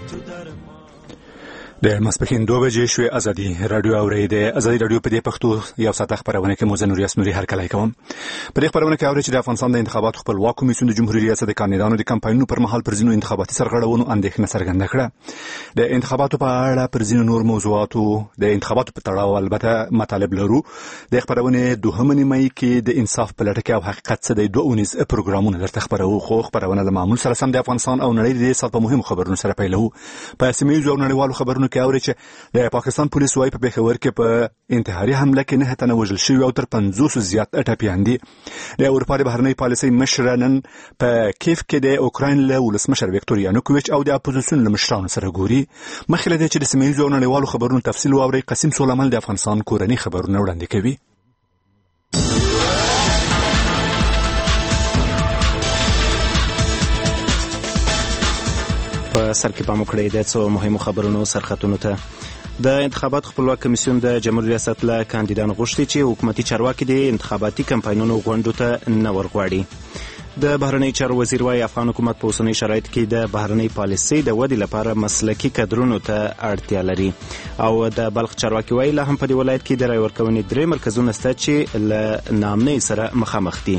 د ماسپښین 2 بجې شوې. ازادي رادیو اورئ. د ازادي رادیو په دې پښتو یو ساعت خبرونه کې موزه نور یاسنوري هر کله کوم. په دې خبرونه کې اورئ چې د افغانستان د انتخاباتو خپلواک کمیسیون د جمهوریت ریاست د کاندیدانو د کمپاینونو پر مهال پر ځینو انتخاباتي سرغړونو اندېښنه څرګنده کړه. د انتخاباتو په اړه پر ځینو نور موضوعاتو د انتخاباتو په تړاو البته مطالب لرو. د خبرونه 2 مې کې د انصاف په لټه کې او حقیقت څه د 2 پروګرامونه درته خبرو. خو خبرونه د معمول سره سم د افغانستان او نړۍ د سات په مهمو خبرونو سره پیلو. په سیمه او نړیوالو خبرونو کې اورئ چې د پاکستان پولیس وايي په پېښور کې په انتحاري حمله کې 9 تنه وژل شوي او تر 500 زیات ټپیان دي. د اروپا د بهرنۍ پالیسۍ مشر نن په کیف کې د اوکراین له ولسمشر ویکتور یانوکوویچ او د اپوزیسیون له مشرانو سره ګوري. مخکې له دې چې د سیمه او نړیوالو خبرونو تفصیل واوري، قاسم سولمل د افغانستان کورنۍ خبرونه وړاندې کوي. په سر کې پام وکړئ د څو مهمو خبرونو سرخطونو ته. د انتخابات خپلواک کمیسیون د جمهوریت ریاست له کاندیدانو غوښتي چې حکومتي چارواکي د انتخاباتي کمپاینونو غونډو ته نه ورغواړي. د بهرنی چارو وزیر وايي افغان حکومت په اوسنۍ شرایطو کې د بهرنۍ پالیسۍ د ودې لپاره مسلکي کادرونو ته اړتیا لري. او د بلخ چارواکي وايي لا هم په دې ولایت کې د رای ورکونې 3 مرکزونه شته چې له ناامنۍ سره مخامخ دي.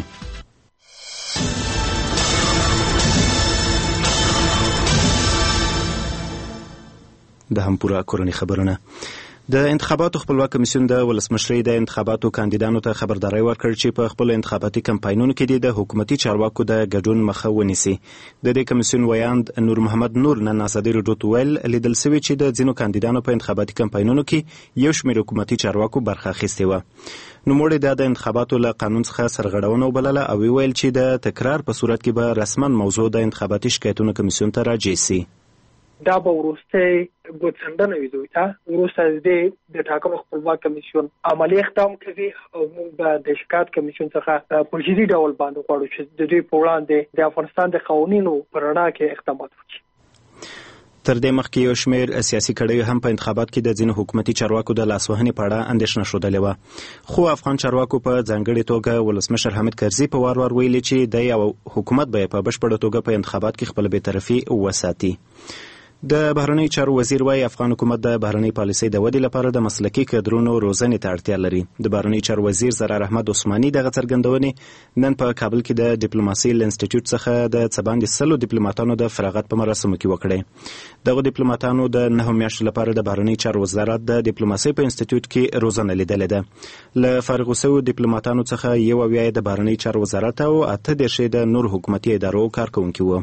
د هم پوره کورنۍ خبرونه. د انتخاباتو خپلواک کمیسیون د ولسمشرۍ د انتخاباتو کاندیدانو ته خبرداری ورکړ چې په خپل انتخاباتي کمپاینونو کې د حکومتي چارواکو د ګډون مخه ونیسي. د دې کمیسیون ویاند نور محمد نور نن ازادي رادیو ته ویل لیدل شوی چې د ځینو کاندیدانو په انتخاباتي کمپاینونو کې یو شمېر حکومتي چارواکو برخه اخیستې وه. نوموړي د انتخاباتو له قانون څخه سرغړونه وبلله او ویل چې د تکرار په صورت کې به رسما موضوع د انتخاباتي شکایتونو کمیسیون ته راجع شي. دا به وروسته ګوتڅنډنه وي دوی ته وروسته د ټاکنو خپلواک کمیسیون عملی اقدام کوي او موږ به د شکایت کمیسیون څخه په جدي ډول باندې غواړو چې د دوی په وړاندې د افغانستان د قوانینو پر رڼا کې اقدامات وکړي. تر دې مخکې یو شمېر سیاسي کړیو هم په انتخابات کې د ځینو حکومتي چارواکو د لاسوهنې په اړه اندېښنه ښودلې وه. خو افغان چارواکو په ځانګړې توګه ولسمشر حامد کرزي په وار وار ویلي چې د یو حکومت به په بشپړه توګه په انتخابات کې خپل بېطرفي وساتي. د بهرنی چارو وزیر وايي افغان حکومت د بهرنۍ پالیسۍ د ودې لپاره د مسلکي کادرونو روزنې ته اړتیا لري. د بهرنی چارو وزیر زرار احمد عثماني دغه څرګندونې نن په کابل کې د ډیپلوماسۍ له انسټیټیوټ څخه د څه باندې 100 ډیپلوماټانو د فراغت په مراسمو کې وکړې. دغه ډیپلوماټانو د 9 میاشتو لپاره د بهرنی چارو وزارت د ډیپلوماسۍ په انسټیټیوټ کې روزنه لیدلې ده. له فارغ شویو ډیپلوماټانو څخه یو اویا د بهرنی چارو وزارت او 8 د نور حکومتي ادارو کارکونکي وو.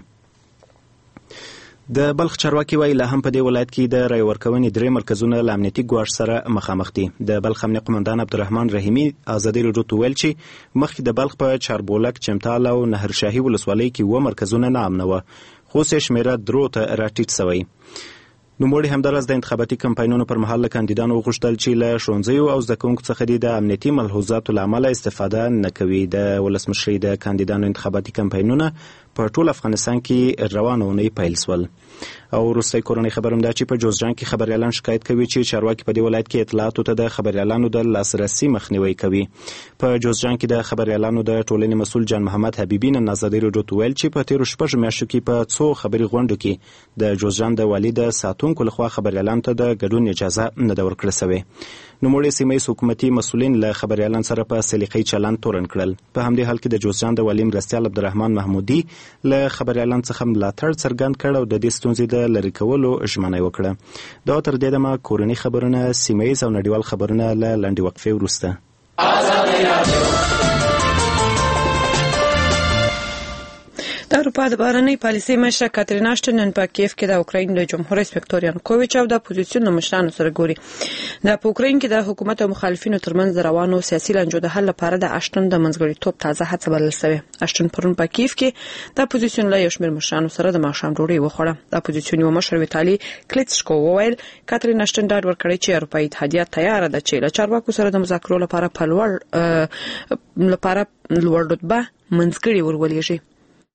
د بلخ چارواکي وايي لا هم په دې ولایت کې د رای ورکونې 3 مرکزونه له امنیتي ګواښ سره مخامخ دي. د بلخ امنیه قومندان عبدالرحمن رحیمي ازادي رادیو ته ویل چې مخکې د بلخ په چاربولک، چمتال او نهرشاهي ولسوالۍ کې 2 مرکزونه ناامنه وه، خو شمیره 3 ته راټیټ شوی. نوموړي همداراز د انتخاباتي کمپاینونو پر مهال له کاندیدانو وغوښتل چې له ښوونځیو او زده کوونکو څخه د امنیتي ملحوظاتو له امله استفاده نه کوي. د ولسمشرۍ د کاندیدانو انتخاباتي کمپاینونه په ټول افغانستان کې روانه اونۍ پیل شول. او وروستی کورنۍ خبر هم دا چې په جوزجان کې خبریالان شکایت کوي چې چارواکي په دې ولایت کې اطلاعاتو ته د خبریالانو د لاسرسي مخنیوي کوي. په جوزجان کې د خبریالانو د ټولنې مسؤل جان محمد حبیبي نن ازادي رادیو ته ویل چې په تیرو 6 میاشتو کې په څو خبري غونډو کې د جوزجان د والي د ساتونکو لخوا خبریالانو ته د ګډون اجازه نه ده ورکړل شوې. نوموړي سیمه ییز حکومتي مسؤلین له خبریالانو سره په سلیقې چلند تورن کړل. په همدې حال کې د جوزجان د والي مرستیال عبدالرحمن محمودي له خبریالانو څخه ملاتړ څرګند کړ او د دې ستونزې د لرې کولو ژمنه وکړه. دا تر دې دمه کورنۍ خبرونه، سیمه ییز او نړیوال خبرونه له لنډې وقفې وروسته. د اروپا د بهرنۍ پالیسۍ مشره کاترین اشټن نن په کیف کې د اوکراین د جمهور رئیس ویکتور یانوکوویچ او د اپوزیسیون مشرانو سره ګوري. د اوکراین کې د حکومت او مخالفینو ترمنځ روانو سیاسي لانجو د حل لپاره د اشټن د منځګړیتوب تازه هڅه بلل شوې. اشټن پرون په کیف کې د اپوزیسیون له یو شمېر مشرانو سره د ماښام ډوډۍ وخوړه. د اپوزیسیون یو مشر ویتالي کلیچکو وویل کاترین اشټن ډاډ ورکړی چې اروپایي اتحادیه تیار ده چې له چارواکو سره د مذاکرو لپاره لوړ رتبه منځګړي ورولېږي.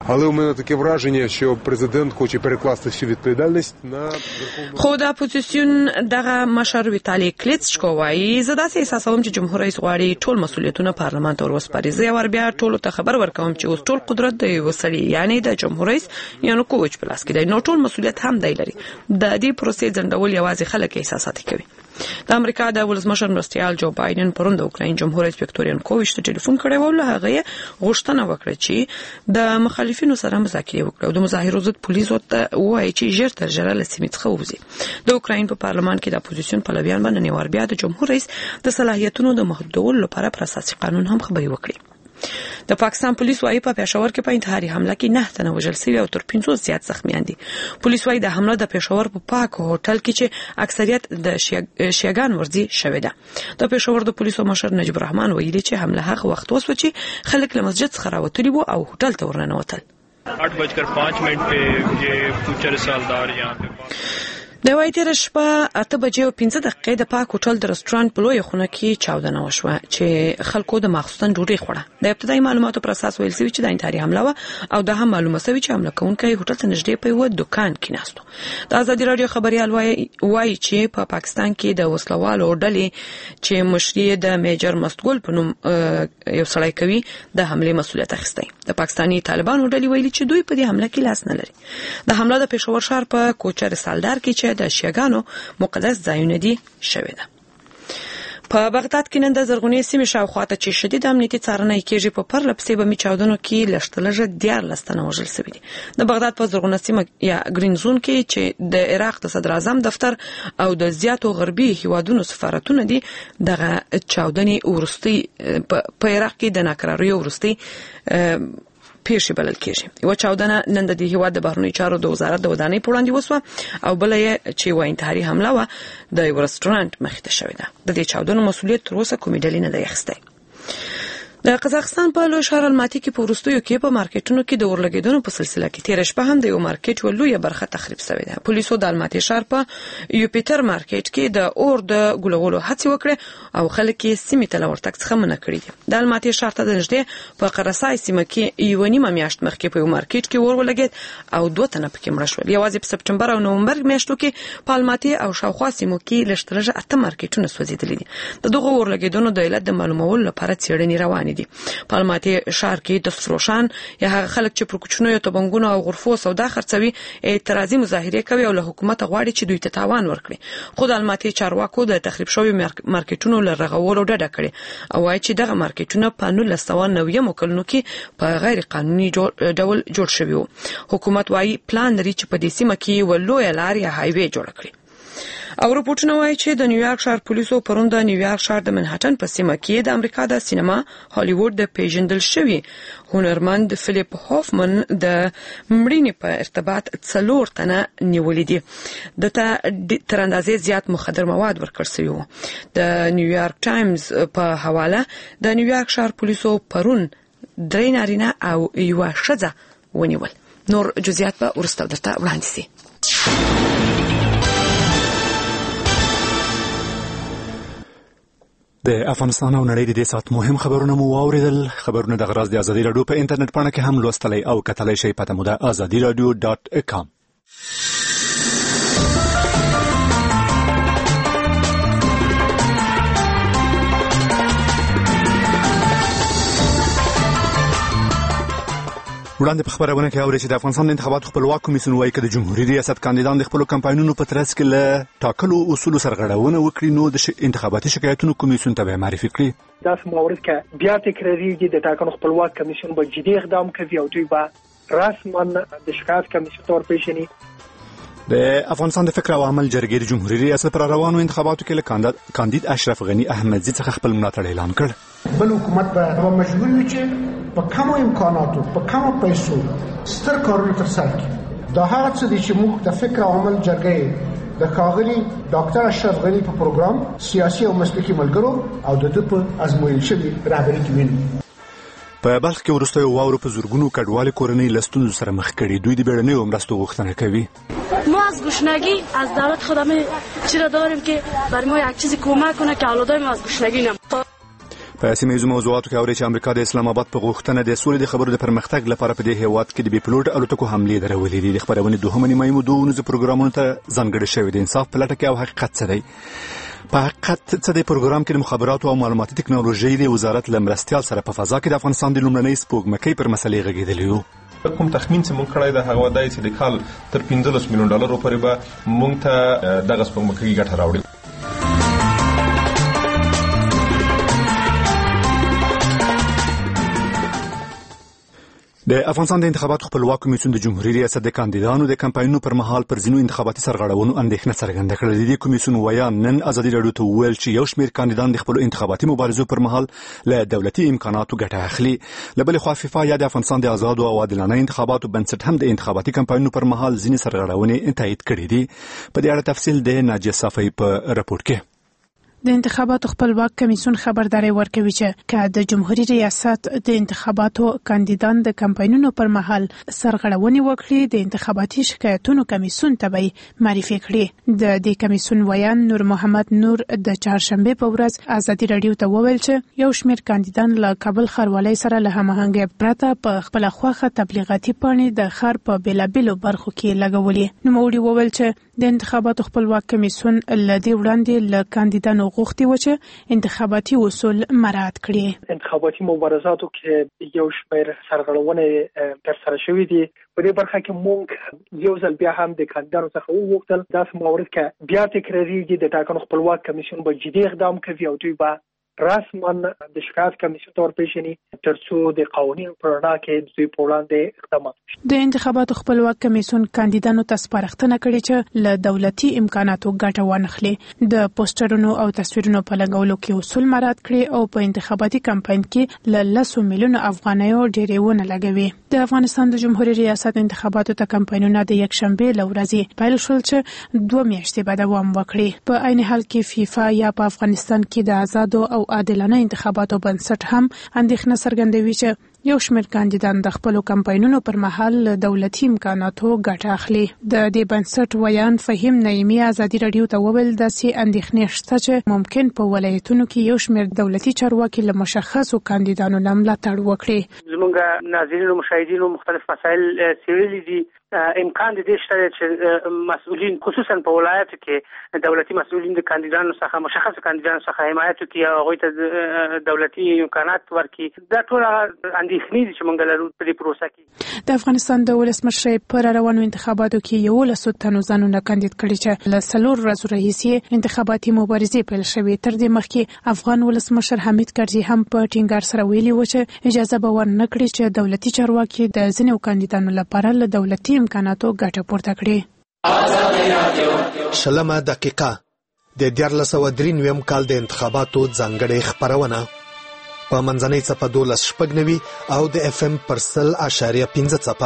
Але у мене таке враження, що президент хоче перекласти всю відповідальність на Верховну. خو د اپوزیسیون دغه مشر ویتالی کلیچکو وایي زه داسې احساسوم چې جمهور رئیس غواړي ټول مسؤلیتونه پارلمان ته ورسپاري. زه وربیا ټولو ته خبر ورکوم چې اوس ټول قدرت د یو سړي یعنی د جمهور رئیس یانوکوویچ په لاس کې دی. نو ټول مسؤلیت هم دی لري. د دې پروسې ځنډول یوازې خلک احساساتي کوي. د امریکا د ولسمشر مرستیال جو بایدن پرون د اوکراین جمهور رئیس ویکتور یانوکوویچ ته ټلیفون کړی و او له هغه غوښتنه وکړه چې د مخالفینو سره مذاکره وکړي او د مظاهرو ضد پولیسو ته وایي چې ژر تر ژره له سیمې څخه ووځي. د اوکراین په پارلمان کې د اپوزیسیون پلویان باندې نیوار بیا د جمهور رئیس د صلاحیتونو د محدودولو لپاره پر اساسي قانون هم خبري وکړي. د پاکستان پولیس وايي په پېښور کې په انتحاري حمله کې 9 تنه وژل شوي او تر 500 زیات زخمیان دي. پولیس وايي د حمله د پېښور په پاک هوټل کې چې اکثریت د شیعاګان ورزي شوی ده. د پېښور د پولیسو مشر نجیب الرحمن ویلي چې حمله هغه وخت وسو چې خلک له مسجد څخه راوتلي وو او هوټل ته ورننوتل. 8:05 पे ये फ्यूचर सालदार यहाँ पे د وایي تر شپه 8:05 د پاک هوټل د رستورانت په لوی خونه کې چاودنه وشوه چې خلکو د مخصوصن ډوډۍ خوړه. د ابتدایي معلوماتو پر اساس ویل شوی چې د انتحاري حمله و او د هم معلومه شوی چې حمله کوونکی هوټل ته نږدې په یو دکان کې ناستو. د آزادي رادیو خبريال وایي چې په پاکستان کې د وسلوالو ډلې چې مشري د میجر مستګل په نوم یو سړی کوي د حمله مسؤلیت اخیستی. د پاکستاني طالبانو ډلې ویلي چې دوی په دې حمله کې لاس نه لري. د حمله د پېښور ښار په کوچر سالدار کې چې د شیعاګانو مقدس ځایونه دي شوی ده. په بغداد کې نن د زرغونې سیمې شاوخوا ته چې شدید امنیتي څارنه کیږي په پرله پسې بمي چاودنو کې لږترلږه 14 تنه وژل شوي دي. د بغداد په زرغونه سیمه یا گرین زون کې چې د عراق د صدر اعظم دفتر او د زیاتو غربي هیوادونو سفارتونه دي دغه چاودنې ورستي په عراق کې د ناکراریو ورستي پیښې بلل کېږي. یو چاودنه نن د هیواد د بهرنیو چارو د وزارت د ودانۍ په وړاندې وسوه او بل یې چې و انتحاري حمله و د یو رستورانت مخې ته شوې ده. د دې چاودنو مسؤلیت تر اوسه کومې ډلې نه دی اخیستی. د قزاقستان په لوی ښار الماتي کې په وروستیو کې په مارکیټونو کې د اورلګیدنو په سلسله کې تیر شپه هم د یو مارکیټ ولوی برخه تخریب شوې ده. پولیسو د الماتي ښار په یوپیټر مارکیټ کې د اور د ګلولو هڅه وکړه او خلک یې سیمې ته ورتګ څخه منع کړی دي. د الماتي ښار ته د نږدې په قرصای سیمه کې یو نیمه میاشت مخکې په یو مارکیټ کې اور ولګید او 2 تنه پکې مړه شول. یوازې په سپټمبر او نومبر میاشتو کې په الماتي او شاوخوا سیمو کې لږترلږه 8 مارکیټونه سوځېدلي دي. د دغه اورلګیدنو د علت د معلومولو لپاره څېړنې روانې دي. په الماتي ښار کې د فروشان یا هغه خلک چې پر کوچنیو تبنګونو او غرفو سودا خرڅوي اعتراضي مظاهره کوي او له حکومت غواړي چې دوی ته تاوان ورکړي. خو د الماتي چارواکو د تخریب شوی مارکیټونو لرغولو ډډه کړې او وايي چې دغه مارکیټونه په 1990 کلونو کې په غیر قانوني ډول جوړ شوي وو. حکومت وايي پلان لري چې په دې سیمه کې ولوي لارې هایوي جوړ کړي. او رپورټونه وایي چې د نیویارک ښار پولیسو پرون د نیویارک ښار د منهټن په سیمه کې د امریکا د سینما هالیوډ د پیژندل شوی هنرمند فلیپ هوفمن د مړینې په ارتباط 4 تنه نیولې دي. د تر اندازې زیات مخدر مواد ورکړل شوی وو. د نیویارک ټایمز په حواله د نیویارک ښار پولیسو پرون 3 نارینه او یو ښځه ونیول. نور جزئیات به ورسته درته وړاندې شي. د افغانستان او نړۍ د دې سات مهم خبرونه مو واوریدل. خبرونه د غراز د ازادي رادیو په انټرنیټ پاڼه کې هم لوستلای او کتلای شئ. پته مو ده azadiradio.com. وړاندې په خبرونه کې اوري چې د افغانستان د انتخاباتو خپلواک کمیسیون وايي چې د جمهوریت ریاست کاندیدان د خپل کمپاینونو په ترڅ کې له ټاکلو اصولو سرغړونه وکړي نو د انتخاباتي شکایتونو کمیسیون ته معرفي کړي. دا موارد کې بیا تکراریږي. د ټاکنو خپلواک کمیسیون به جدي اقدام کوي او دوی به رسما د شکایت کمیسیون ته ورپېژني. د افغانستان د فکر او عمل جرګې د جمهوریت ریاست پر روانو انتخاباتو کې له کاندید اشرف غنی احمدزي څخه خپل ملاتړ اعلان کړ. بل حکومت به مجبور وي چې په کومو امکاناتو په کومو پیسو ستر کارونه ترسره کړي. دا هغه څه دي چې موږ د فکر او عمل جرګې د ښاغلي ډاکټر اشرف غنی په پروګرام سیاسي او مسلکي ملګرو او د په ازمویل شوی رهبري کې وینو. په بلخ کې ورسته واورو په زورګونو کډوالي کورنۍ لستونو سره مخ کړي. دوی د بیړنیو مرستو غوښتنه کوي. ما از گشنگی از دولت خودمون چرا داریم که برای ما یک چیزی کمک کنه که اولادای ما از گشنگی نم. په سیمه موضوعاتو کې اوري چې امریکا د اسلام آباد په غوښتنه د سولې د خبرو د پرمختګ لپاره په دې هیواد کې د بي پلوټ الوتکو حملې درولې دي. د خبرونې دوهمه نیمه مو دوه ونیزو پروګرامونو ته ځانګړي شوی د انصاف په لټه کې او حقیقت څه دی. په حقیقت څه د پروګرام کې د مخابراتو او معلوماتي ټکنالوژي د وزارت له مرستیال سره په فضا کې د افغانستان د لومړنۍ سپوږمکۍ پر مسلې غږېدلی یو. کوم تخمین چې مونږ کړی د هغه ودای چې د کال تر 15 میلیون ډالر پورې به مونږ ته دغه سپوږمکۍ ګټه راوړي. د افغانستان د انتخاباتو خپلواک کمیسیون د جمهوریت ریاست د کاندیدانو د کمپاینونو پر مهال پر ځینو انتخاباتي سرغړونو اندېښنه څرګنده کړې ده. کمیسیون وایي نن ازادي راډیو ته وویل چې یو شمېر کاندیدان د خپل انتخاباتي مبارزو پر مهال له دولتي امکاناتو ګټه اخلي. له بلې خوا فیفا یا د افغانستان د آزادو او عادلانه انتخاباتو بنسټ هم د انتخاباتي کمپاینونو پر مهال ځینې سرغړونې تایید کړې دي. په دې اړه تفصیل د ناجیه صافی په راپور کې. د انتخاباتو خپلواک کمیسیون خبرداري ورکوي چې که د جمهوریت ریاست د انتخاباتو کاندیدان د کمپاینونو پر مهال سرغړونې وکړي د انتخاباتي شکایتونو کمیسیون ته به معرفي کړي. د دې کمیسیون ویان نور محمد نور د چهارشنبه په ورځ ازادي راډیو ته وویل چې یو شمېر کاندیدان له کابل ښاروالۍ سره له هماهنګۍ پرته په خپل خوښه تبلیغاتي پاڼې د ښار په بېلابېلو برخو کې لګولې. نوموړي وویل چې د انتخاباتو خپلواک کمیسیون له دې وړاندې له کاندیدانو غوښتي و چې انتخاباتي اصول مراعات کړي. انتخاباتي مبارزاتو کې یو شمېر سرغړونې ترسره شوې دي. په دې برخه کې موږ یو ځل بیا هم د کاندیدانو څخه وغوښتل داسې موارد کې بیا تکراریږي د ټاکنو خپلواک کمیسیون به جدي اقدام کوي او دوی به رسما د شکایت کمیسیون ته ورپېژني ترڅو د قوانینو په رڼا کې دوی په وړاندې اقدامات وشي. د انتخاباتو خپلواک کمیسیون کاندیدانو ته سپارښتنه کړې چې له دولتي امکاناتو ګټه وانخلي، د پوسټرونو او تصویرونو په لګولو کې اصول مراعات کړي او په انتخاباتي کمپاین کې له 10 میلیونه افغانیو ډېرې ونه لګوي. د افغانستان د جمهوریت ریاست انتخاباتو ته کمپاینونه د یکشنبه له ورځې پیل شول چې 2 میاشتې به دوام وکړي. په عین حال کې فیفا یا په افغانستان کې د آزادو او عادلانه انتخاباتو بنسټ هم اندېښنه څرګندوي چې یو شمېر کاندیدان د خپلو کمپاینونو پر مهال له دولتي امکاناتو ګټه اخلي. د دې بنسټ ویان فهیم نعیمي ازادي راډیو ته وویل داسې اندېښنې شته چې ممکن په ولایتونو کې یو شمېر دولتي چارواکي له مشخصو کاندیدانو نه ملاتړ وکړي. زموږ ناظرینو مشاهدینو مختلف مسایل څېړلي دي. امکان دې شته چې مسؤلین خصوصا په ولایتو کې دولتي مسؤلین د کاندیدانو څخه مشخص کاندیدانو څخه حمایت وکړي او هغوی ته دولتي امکانات ورکړي. دا ټول اندېښنې دي چې موږ لرو په دې پروسه کې. د افغانستان د ولسمشر پر روانو انتخاباتو کې 11 تنو ځانونه کاندید کړي چې له 4 ورځو راهیسې انتخاباتي مبارزې پیل شوې. تر دې مخکې افغان ولسمشر حمید کرزي هم په ټینګار سره ویلي و چې اجازه به ورنه کړي چې دولتي چارواکي د ځینو کاندیدانو لپاره له دولتي امکاناتو ګټه پورته کړي. شلمه دقیقه د 1493 کال د انتخاباتو ځانګړې خبرونه په منځنۍ څپه 12.9 او د FM پر 100.5 څپه.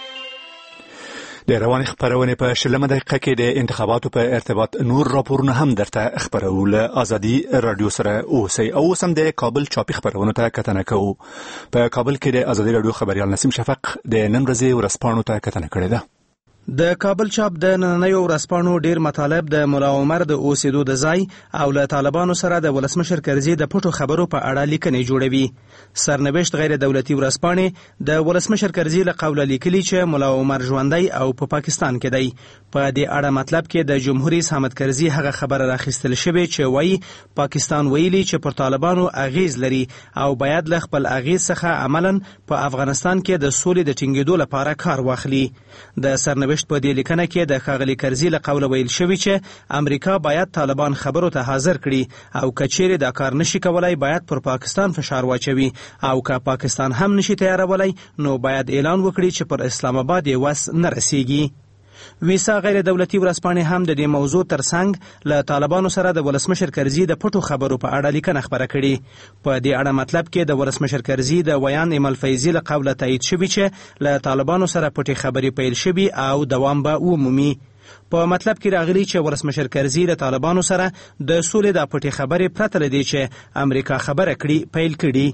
د رواني خبرونه په شلمه دقیقه کې د انتخاباتو په ارتباط نور راپورونه هم درته خبرو. له ازادي راډیو سره اوسئ او سم د کابل چاپی خبرونه ته کتنه کوو. په کابل کې د ازادي راډیو خبريال نسیم شفق د نن ورځې ورځپاڼو ته کتنه کړې ده. د کابل چاپ د نننیو ورځپاڼو ډیر مطالب د ملا عمر د اوسېدو د ځای او له طالبانو سره د ولسمشر کرزي د پټو خبرو په اړه لیکنې جوړوي. سرنوشت غیر دولتي ورځپاڼې د ولسمشر کرزي له قوله لیکلي چې ملا عمر ژوندی او په پاکستان کې دی. په دې اړه مطلب کې د جمهور رئیس حامد کرزي هغه خبره راخیستل شوې چې وایي پاکستان ویلي چې پر طالبانو اغیز لري او باید له خپل اغیز څخه عملاً په افغانستان کې د سولې د ټینګېدو لپاره کار واخلي. د سرنوشت په دې لیکنه کې د ښاغلي کرزي له قوله ویل شوي چې امریکا باید طالبان خبرو ته حاضر کړي او که چیرې دا کار نشي کولای باید پر پاکستان فشار واچوي او که پاکستان هم نشي تیارولی نو باید اعلان وکړي چې پر اسلام آباد یې وس نه رسیږي. ویسا غیر دولتي ورځپاڼې هم د دې موضوع ترڅنګ له طالبانو سره د ولسمشر کرزي د پټو خبرو په اړه لیکنه خبره کړې. په دې اړه مطلب کې د ولسمشر کرزي د ویان ایمل فیضي له قوله تایید شوي چې له طالبانو سره پټې خبرې پیل شوي او دوام به ومومي. په مطلب کې راغلي چې ولسمشر کرزي له طالبانو سره د سولې د پټې خبرې پرته له دې چې امریکا خبره کړي پیل کړي.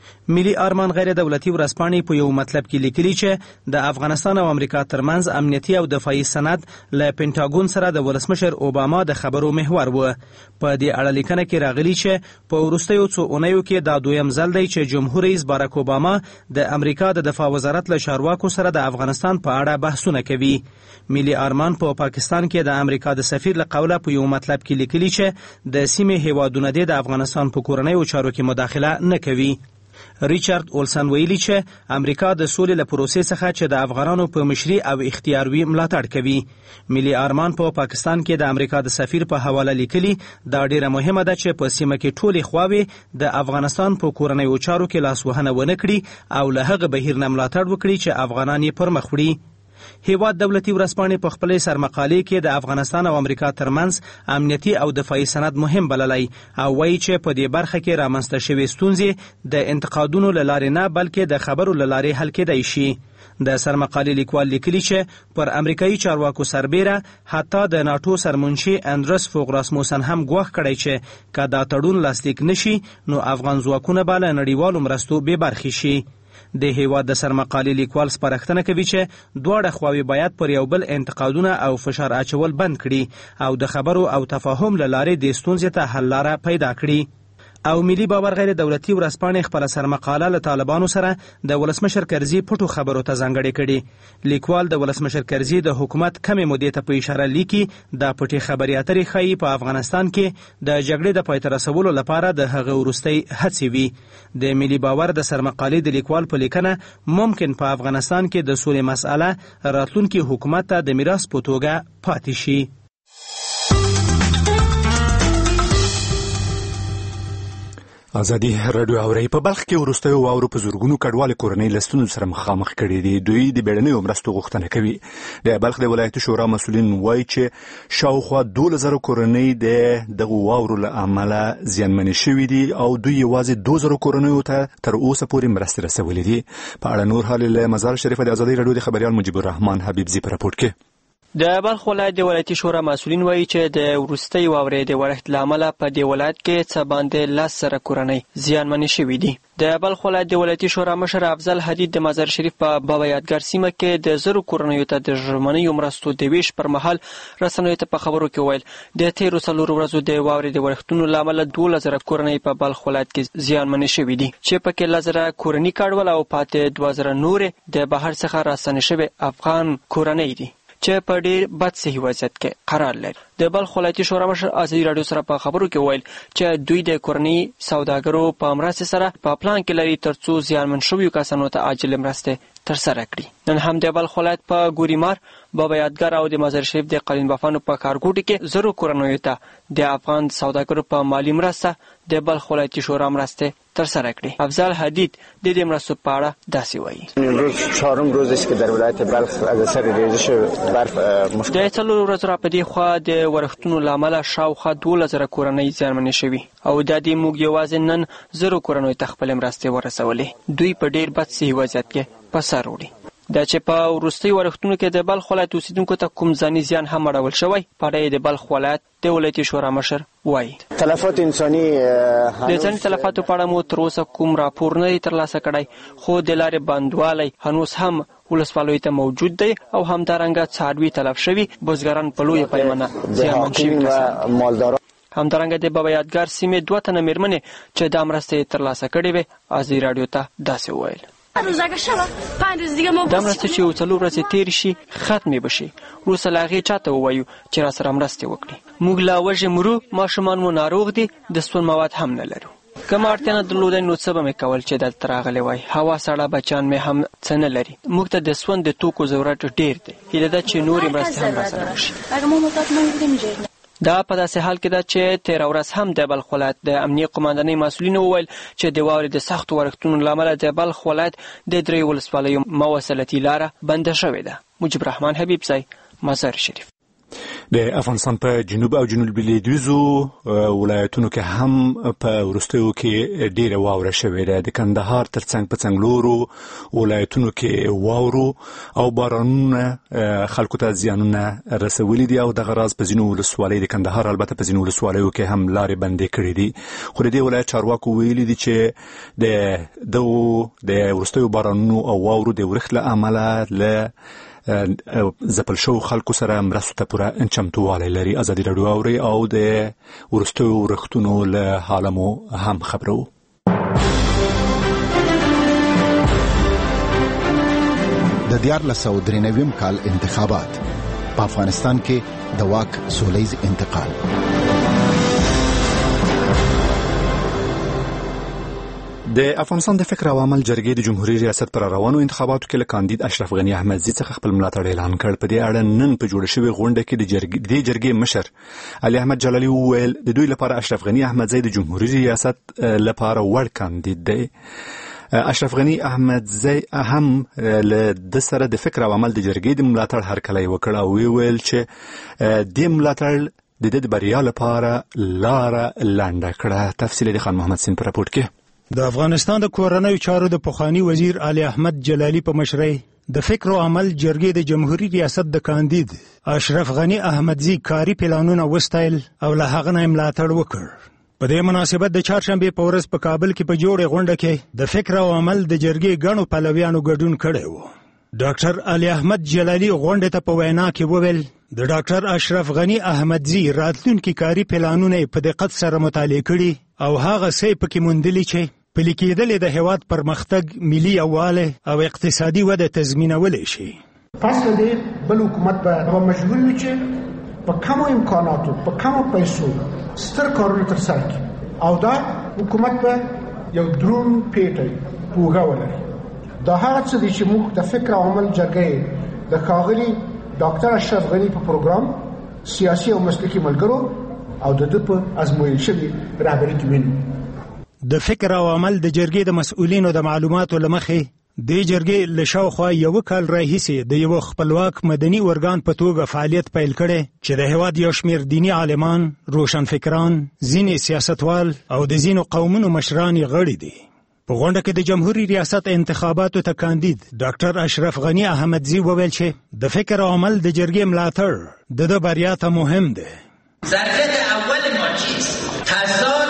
ملي ارمان غیر دولتي ورځپاڼې په یو مطلب کې لیکلي چې د افغانستان او امریکا ترمنځ امنیتي او دفاعي سند له پینټاګون سره د ولسمشر اوباما د خبرو محور و. په دې اړه لیکنه کې راغلي چې په وروستیو څو اونیو کې دا دویم ځل دی چې جمهور رئیس باراک اوباما د امریکا د دفاع وزارت له چارواکو سره د افغانستان په اړه بحثونه کوي. ملي ارمان په پاکستان کې د امریکا د سفیر له قوله په یو مطلب کې لیکلي چې د سیمې هیوادونه د افغانستان په کورنیو چارو کې مداخله نه کوي. ریچارد اولسن ویلي چې امریکا د سولې له پروسې څخه چې د افغانانو په مشري او اختیاروي ملاتړ کوي. ملي ارمان په پاکستان کې د امریکا د سفیر په حواله لیکلي دا ډیره مهمه ده چې په سیمه کې ټولې خواوې د افغانستان په کورنیو چارو کې لاسوهنه ونه کړي او له هغه بهیر نه ملاتړ وکړي چې افغانان یې پرمخ وړي. هیواد دولتي ورځپاڼې په خپلې سرمقالې کې د افغانستان او امریکا ترمنځ امنیتي او دفاعي سند مهم بللی او وایي چې په دې برخه کې رامنځته شوې ستونزې د انتقادونو له لارې نه بلکې د خبرو له لارې حل کېدای شي. د سرمقالې لیکوال لیکلي چې پر امریکایي چارواکو سربیره حتی د ناتو سرمنشي اندرس فوغ راسموسن هم ګواښ کړی چې که دا تړون لاسلیک نشي نو افغان ځواکونه به له نړیوالو مرستو بې برخې شي. د هیواد د سرمقالې لیکوال سپارښتنه کوي چې دواړه خواوې باید پر یو بل انتقادونه او فشار اچول بند کړي او د خبرو او تفاهم له لارې د ستونزې ته حل لاره پیدا کړي. او ملي باور غیر دولتي ورځپاڼې خپله سرمقاله له طالبانو سره د ولسمشر کرزي پټو خبرو ته ځانګړې کړي. لیکوال د ولسمشر کرزي د حکومت کمې مودې ته په اشاره لیکي دا پټې خبرې اترې ښایي په افغانستان کې د جګړې د پای ته رسولو لپاره د هغه وروستۍ هڅې وي. د ملي باور د سرمقالې د لیکوال په لیکنه ممکن په افغانستان کې د سولې مسأله راتلونکي حکومت ته د میراث په توګه پاتې شي. ازادي رادیو اوري په بلخ کې ورستیو واورو په زورګونو کډوال کورنۍ لستونو سره مخامخ کړي دي. دوی د بیړنیو مرستو غوښتنه کوي. د بلخ د ولایت شورا مسولین وایي چې شاوخوا 2000 کورنۍ د واورو له امله زیانمنې شوې دي او دوی یوازې 2000 کورنۍ ته تر اوسه پورې مرستې رسولې دي. په اړه نور حال له مزار شریف د ازادي رادیو د خبريال مجيب الرحمن حبيبزي په راپورټ کې. د بلخ ولایت د ولایتي شورا مسولین وایي چې د وروستۍ واورې د ورښت له امله په دې ولایت کې څه باندې 10 کورنۍ زیانمنې شوې دي. د بلخ ولایت د ولایتي شورا مشر افضل حدید د مزار شریف په بابا یادګار سیمه کې د 1000 کورنیو ته د ژمنیو مرستو د ویش پر مهال رسنیو ته په خبرو کې ویل د تیرو څلورو ورځو د واورې د ورښتونو له امله 2000 کورنۍ په بلخ ولایت کې زیانمنې شوې دي چې پکې 1000 کورنۍ کډوال او پاتې 2000 نور د بهر څخه راستنې شوي افغان کورنۍ دي چې په ډېر بد صحي وضعیت کې قرار لري. د بلخ ولایتي شورا مشر ازادي رادیو سره په خبرو کې ویل چې دوی د کورنۍ سوداګرو په مرسته سره په پلان کې لري ترڅو زیانمن شویو کسانو ته عاجل مرسته ترسره کړي. نن هم د بلخ ولایت په ګوریمار، بابا یادګار او د مزار شریف د قالین بافانو په کارګوټي کې 1000 کورنیو ته د افغان سوداګرو په مالی مرسته د بلخ ولایتي شورا مرسته ترسره کړي. افضل حدید د دې مرستو په اړه داسې وایي: امروز چهارم روز است که در ولایت بلخ از اثر ریزش برف د څلورو ورځو را پدې خوا د ورښتونو له امله شاوخوا 2000 کورنۍ زیانمنې شوي او د دې موږ یوازې نن 1000 کورنیو ته خپلې مرستې ورسولې. دوی په ډېر بد صحي وضعیت کې په سر وړي. دا چې په وروستي ورښتونو کې د بلخ ولایت اوسیدونکو ته کوم ځاني زیان هم اړول شوی، په اړه د بلخ ولایت د ولایتي شورا مشر وایي: تلفات انساني د ځاني تلفاتو په اړه مو تر اوسه کوم راپور نه دی ترلاسه کړی، خو د لارې بندوالی هنوز هم ولسوالیو ته موجود دی او همدارنګه څاروي تلف شوي، بزګران په لویه پیمانه زیانمن شوي کسان. همدارنګه د بابا یادګار سیمې 2 تنه مېرمنې چې دا مرستې ترلاسه کړې وې ازادي رادیو ته داسې وویل: دا مرسته چې 4 ورځې تیر شي ختمې بشي، وروسته له هغې چاته ووایو چې را سره مرستې وکړي. موږ لا وږې مرو، ماشومان مو ناروغ دي، د سون مواد هم نه لرو. کومه اړتیا نه درلودای نو څه به مې کول چې دلته راغلی وای. هوا سړه، بچیان مې هم څه نه لري. موږ ته د سون د توکو ضرورت ډېر دی. هیله ده چې نورې مرستې هم را سره وشي. دا په داسې حال کې ده چې 13 ورځ هم د بلخ ولایت د امنیه قوماندانۍ مسؤلینو وویل چې د واورې د سختو ورښتونو له امله د بلخ ولایت د 3 ولسوالیو مواصلتي لاره بنده شوې ده. مجيب الرحمن حبيبزي، مزار شریف. د افغانستان په جنوب او جنوب لویدیځو ولایتونو کې هم په وروستیو کې ډیره واوره شوې ده. د کندهار ترڅنګ په څنګلورو ولایتونو کې واورو او بارانونه خلکو ته زیانونه رسولي دي او دغه راز په ځینو ولسوالیو د کندهار البته په ځینو ولسوالیو کې هم لارې بندې کړې دي. خو د دې ولایت چارواکو ویلي دي چې د وروستیو بارانونو او واورو د ورښت له امله له ځپل شوو خلکو سره مرستو ته پوره چمتووالی لري. ازادي راډیو اوري او د وروستیو ورښتونو له حاله مو هم خبرو. د 1993 کال انتخابات په افغانستان کې د واک سولیز انتقال. د افغانستان د فکر او عمل جرګې د جمهوریت ریاست پر روانو انتخاباتو کې له کاندید اشرف غنی احمدزی څخه خپل ملاتړ اعلان کړ. په دې اړه نن په جوړه شوې غونډه کې د جرګې مشر علي احمد جلالي وویل د دوی لپاره اشرف غنی احمدزی د جمهوریت ریاست لپاره وړ کاندید دی. اشرف غنی احمدزی هم له د سره د فکر او عمل د جرګې د ملاتړ هرکلی وکړ او ویل چې د ملاتړ د بریا لپاره لاره لنډه کړه. تفصیل د خان محمد سین په راپورټ کې. د افغانستان د کورنیو چارو د پخوانی وزیر علي احمد جلالي په مشرۍ د فکر او عمل جرګې د جمهوریت ریاست د کاندید اشرف غنی احمدزی کاری پلانونه وستایل او له هغه نه ملاتړ وکړ. په دې مناسبت د چهارشنبه په ورځ په کابل کې په جوړه غونډه کې د فکر او عمل د جرګې غنو پلویانو ګډون کړی و. ډاکټر علي احمد جلالي غونډه ته په وینا کې وویل د ډاکټر اشرف غنی احمدزی راتلونکي کاری پلانونه په دقت سره مطالعه کړي او هغه څه پکې موندلي چې پلي کېدل د هیواد پرمختګ، ملي یووالی او اقتصادي وده تضمینولی شي. پس له دې بل حکومت به مجبور وي چې په کمو امکاناتو په کمو پیسو ستر کارونه ترسره کړي او دا حکومت به یو درون پیټی پوهه ولري. دا هغه څه دي چې موږ د فکر او عمل جرګې د ښاغلي ډاکټر اشرف غنی په پروګرام سیاسي او مسلکي ملګرو او د په ازمویل شوي رهبري کې وینو. د فکر او عمل د جرګې د مسؤلینو د معلوماتو لمخې د جرګې له شاوخوا یو کال راهیسې د یو خپلواک مدني ارګان په توګه فعالیت پیل کړي چې د هیواد یو شمېر دیني عالمان، روشنفکران، ځینې سیاستوال او د ځینو قومونو مشران یې غړي دي. په غونډه کې د جمهوریت ریاست انتخاباتو ته کاندید ډاکټر اشرف غنی احمدزی وویل چې د فکر او عمل د جرګې ملاتړ د بریا ته مهم دی. ظرفیت اول ما چیست؟ تضاد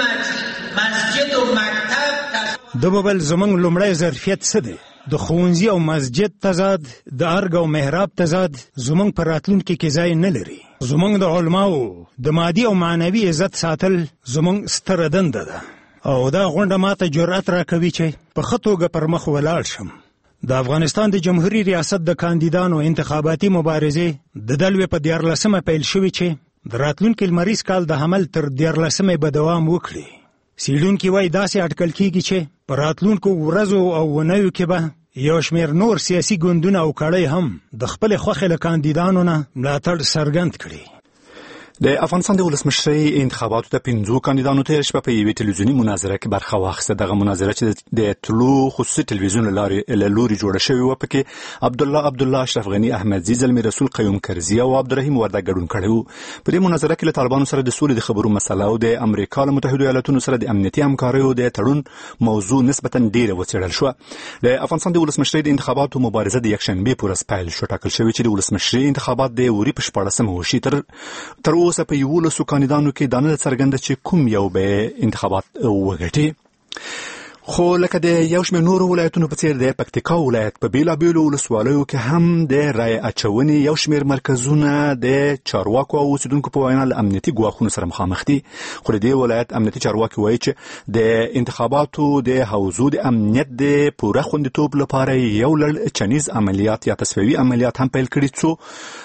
مسجد و مکتب. د بل زمنګ لومړی ظرفیت څه دی؟ د ښوونځي او مسجد تضاد، د ارګ او محراب تضاد زمنګ په راتلونکي کې ځای نه لري. زمنګ د علماو د مادي او معنوي عزت ساتل زمنګ ستره دنده ده او دا غونډه ماته جرأت راکوي چې په ښه توګه پر مخ ولاړ شم. د افغانستان د جمهوریت ریاست د کاندیدانو انتخاباتي مبارزې د دلوي په 14مه پیل شوې چې د راتلونکي لمریز کال د حمل تر 14مه به دوام وکړي. سیډونکي وایي داسې اټکل کیږي چې په راتلونکو ورځو او ونیو کې به یو شمېر نور سیاسي ګوندونه او کړۍ هم د خپل خوښې له کاندیدانو نه ملاتړ څرګند کړي. د افغانستان د ولسمشرۍ انتخاباتو ته 5 کاندیدانو تیر شپه په یوې ټلویزیوني مناظره کې برخه واخیسته. دغه مناظره چې د طلوع خصوصي ټلویزیون له لوري جوړه شوې وه پکې عبدالله اشرف غنی احمدزی، زلمی رسول قیوم کرزي او عبدالرحیم وردګ ګډون کړی و. په دې مناظره کې له طالبانو سره د سولې د خبرو مسله او د امریکا له متحده ایالاتونو سره د امنیتي همکاریو د تړون موضوع نسبتا ډیره وڅېړل شوه. د افغانستان د ولسمشرۍ د انتخاباتو مبارزه د یکشنبې په ورځ پیل شو. ټاکل شوی چې د ولسمشرۍ انتخابات د وري په 14مه وشي. تر اوسه په 11 کاندیدانو کې دا نه څرګنده چې کوم یو به انتخابات وګټي. خو لکه د یو شمېر نورو ولایتونو په څېر د پکتیکا ولایت په بېلابېلو ولسوالیو کې هم د رایې اچونې یو شمېر مرکزونه د چارواکو او اوسېدونکو په وینا له امنیتي ګواښونو سره مخامخ دي. خو د دې ولایت امنیتي چارواکي وایي چې د انتخاباتو د حوزو د امنیت د پوره خوندیتوب لپاره یو لړ چنیز عملیات یا تصفیوي عملیات هم پیل کړي څو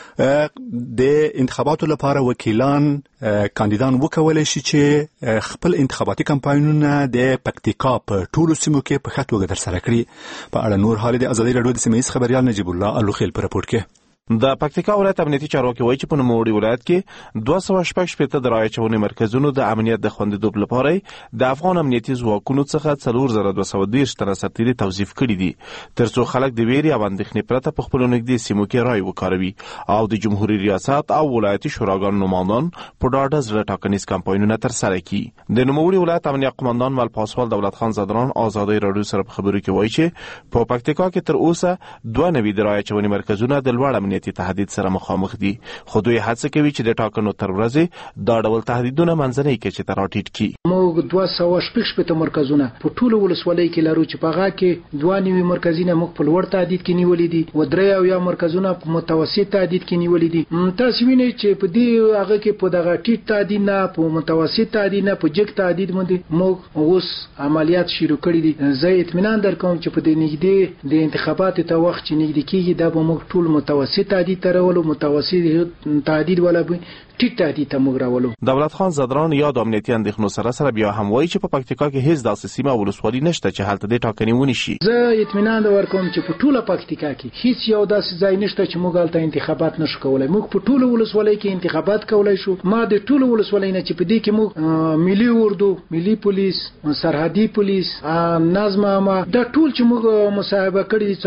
د انتخاباتو لپاره وکیلان کاندیدان وکولای شي چې خپل انتخاباتي کمپاینونه د پکتیکا په ټولو سیمو کې په ښه توګه ترسره کړي. په اړه نور حال د ازادي راډیو د سیمه ییز خبریال نجیب الله الوخیل په راپورټ کې. د پکتیکا ولایت امنیتي چارواکي وایي چې په نوموړي ولایت کې 216 د رایې چونې مرکزونو د امنیت د خوندیتوب لپاره د افغان امنیتي ځواکونو څخه 4220 تنه سرتیري توظیف کړي دي ترڅو خلک د ویرې او اندېښنې پرته په خپلو نږدې سیمو کې رایې وکاروي او د جمهوریت ریاست او ولایتي شوراګانو نمایندان په ډاډه زړه ټاکنیز کمپاینونه ترسره کړي. د نوموړي ولایت امنیت قومندان مل پاسوال دولت خان زدران ازادي رادیو سره په خبرو کې وایي چې په پکتیکا کې تر اوسه 92 د رایې چونې مرکزونه د لوړ امنیتي تهدید سره مخامخ دي خو دوی هڅه کوي چې د ټاکنو تر ورځې دا ډول تهدیدونه منځنۍ کچې ته راټیټ کړي. موږ 216 مرکزونه په ټولو ولسوالۍ کې لرو چې په هغه کې 92 مرکزونه موږ په لوړ تهدید کې نیولې دي او 3 مرکزونه په متوسط تهدید کې نیولې دي. تاسو وینئ چې په دې هغه کې په دغه ټیټ تهدید نه په متوسط تهدید نه په جګ تهدید باندې موږ اوس عملیات شروع کړي دي. زه اطمینان درکوم چې په دې نږدې د انتخاباتو ته وخت چې نږدې کیږي دا به موږ ټول متوسط تهدید ترولو متوسط تهدید ولا به ټیټ تهدید ته موږ راولو. دولت خان زدران یا د امنیتي اندېښنو سره بیا هم وایي چې په پکتیکا کې هیڅ داسې سیمه ولسوالي نشته چې هلته د ټاکنې ونشي. زه اطمینان ورکوم چې په ټوله پکتیکا کې هیڅ یو داسې ځای نشته چې موږ هلته انتخابات نشو کولای. موږ په ټوله ولسوالۍ کې انتخابات کولای شو. ما د ټوله ولسوالۍ نه چې په دې کې موږ ملي اردو، ملي پولیس، سرحدي پولیس، نظم عامه دا ټول چې موږ مصاحبه کړي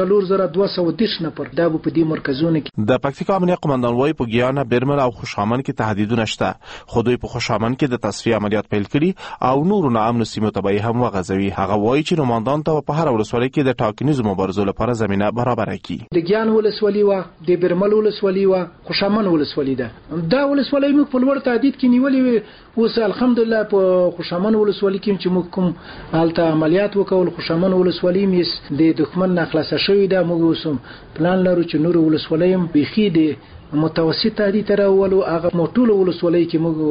4210 نفر دا په دې مرکزونو کې. د پکتیکا امنیت قومندان وایي په ګیانا، برمل او خوشامند کې تهدیدونه شته خو دوی په خوشامند کې د تصفیه عملیات پیل کړي او نورو ناامنو سیمو ته به هم وغځوي. هغه وایي چې نمایندان ته په هر ولسوالۍ کې د ټاکنیزو مبارزو لپاره زمینه برابره کړي. د ګیان ولسوالۍ و، د برمل ولسوالۍ و، خوشامند ولسوالۍ ده. دا ولسوالۍ موږ په لوړ تهدید کې نیولې اوس الحمدلله په خوشامند ولسوالۍ کې چې موږ کوم هلته عملیات وکول خوشامند ولسوالۍ مې د دښمن نه خلاصه شوې ده. موږ اوس پلان لرو چې نور ولسوالۍ هم بيخي د متوسط تهدید راولو. هغه موټول ولسوالۍ کې موږ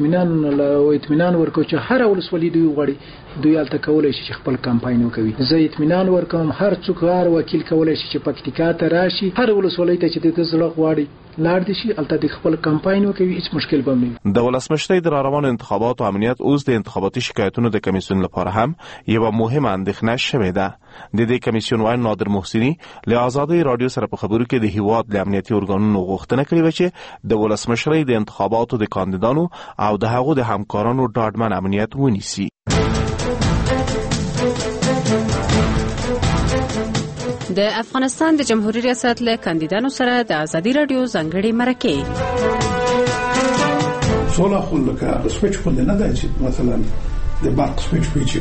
ورته اطمینان ورکو چې هر ولسوالۍ دوی غواړي دوی هلته کولای شي چې خپل کمپاین وکوي. زه اطمینان ورکوم هر څوک هر وکیل کولای شي چې پکتیکا ته راشي هر ولسوالۍ ته چې د زړه غواړي لاړ دي شي هلته د خپل کمپاین وکوي هیڅ مشکل به نه. د ولسمشرۍ د راروانو انتخاباتو امنیت اوس د انتخاباتي شکایتونو د کمیسیون لپاره هم یوه مهمه اندېښنه شوې ده. د دې کمیسیون وایي نادر محسني له ازادي رادیو سره په خبرو کې د هیواد د امنیتي ارګانونو غوښتنه کړې وه چې د ولسمشرۍ د انتخاباتو د کاندیدانو او د هغو د همکارانو ډاډمن امنیت ونیسي. د افغانستان د جمهوریت ریاست له کاندیدانو سره د ازادي رادیو ځانګړې مرکه سوله خو لکه د سویچ په نه ده چې مثلا د برق سویچ پیچي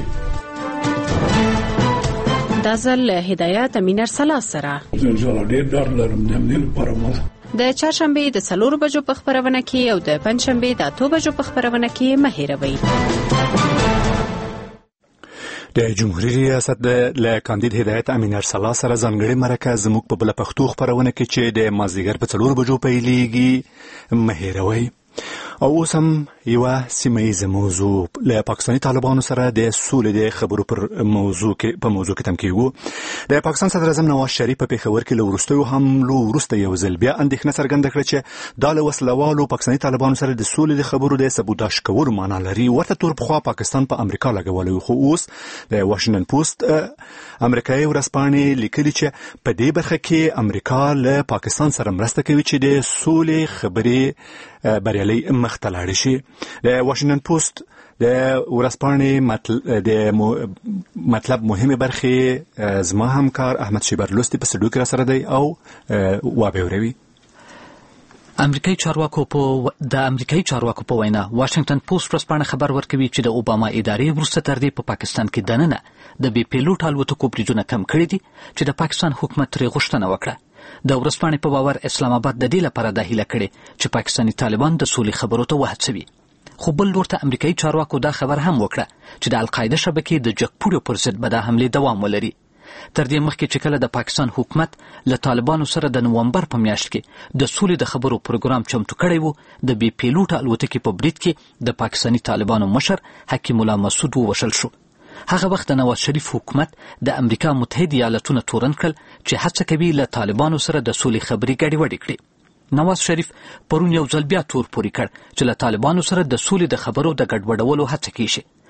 د ځل هدایت امین ارسلا سره زه ډېر ډار لرم د همدې لپاره د چهارشنبه د 4 بجو په خبرونه کې او د پنځشنبه د 8 بجو په خبرونه کې مه هېروئ. د جمهوریت ریاست له کاندید هدایت امین ارسلا سره ځانګړې مرکه زموږ په بل پښتو خبرونه کې چې د مازدیګر په 4 بجو پیلېږي مه هېروئ. او اوس هم یوه سیمهییزه موضوع له پاکستاني طالبانو سره د سولې د خبرو په موضوع کې تم کېږو. د پاکستان صدر اعظم نواز شریف په پېښور کې له وروستیو حملو وروسته یو ځل بیا اندېښنه څرګنده کړه چې دا له وسلوالو پاکستاني طالبانو سره د سولې د خبرو د سبوتاژ کولو معنا لري. ورته تور پخوا پاکستان په امریکا لګولی خو اوس د واشنګټن پوسټ امریکایي ورځپاڼې لیکلي چې په دې برخه کې امریکا له پاکستان سره مرسته کوي چې د سولې خبرې بریالي مخته لاړې شي. د واشنګټن پوسټ د ورځپاڼې د مطلب مهمه برخه زما همکار احمد شیبر لوستی په سټوډیو کې را سره دی او وابوروي. امریکایي چارواکو په وینا واشنګټن پوسټ ورځپاڼه خبر ورکوي چې د اوباما ادارې وروسته تر دې په پاکستان کې دننه د بي پیلوټ الوتکو بریدونه کم کړي دي چې د پاکستان حکومت ترې غوښتنه وکړه. د ورځپاڼې په باور اسلام آباد د دې لپاره دا هیله کړې چې پاکستاني طالبان د سولې خبرو ته وهڅوي. خو بل لور ته امریکایي چارواکو دا خبر هم وکړه چې د القاعده شبکې د جګپوړو پر ضد به دا حملې دوام ولري. تر دې مخکې چې کله د پاکستان حکومت له طالبانو سره د نومبر په میاشت کې د سولې د خبرو پروګرام چمتو کړی و د بي پیلوټ الوتکې په برید کې د پاکستاني طالبانو مشر حکیم الله مسعود ووژل شو. هغه وخت د نواز شریف حکومت د امریکا متحده ایالاتونو تورن کړل چې هڅه کوي له طالبانو سره د سولې خبرې ګډوډې کړي. نواز شریف پرون یو ځل بیا تور پورې کړ چې له طالبانو سره د سولې د خبرو د ګډوډولو هڅه کیږي.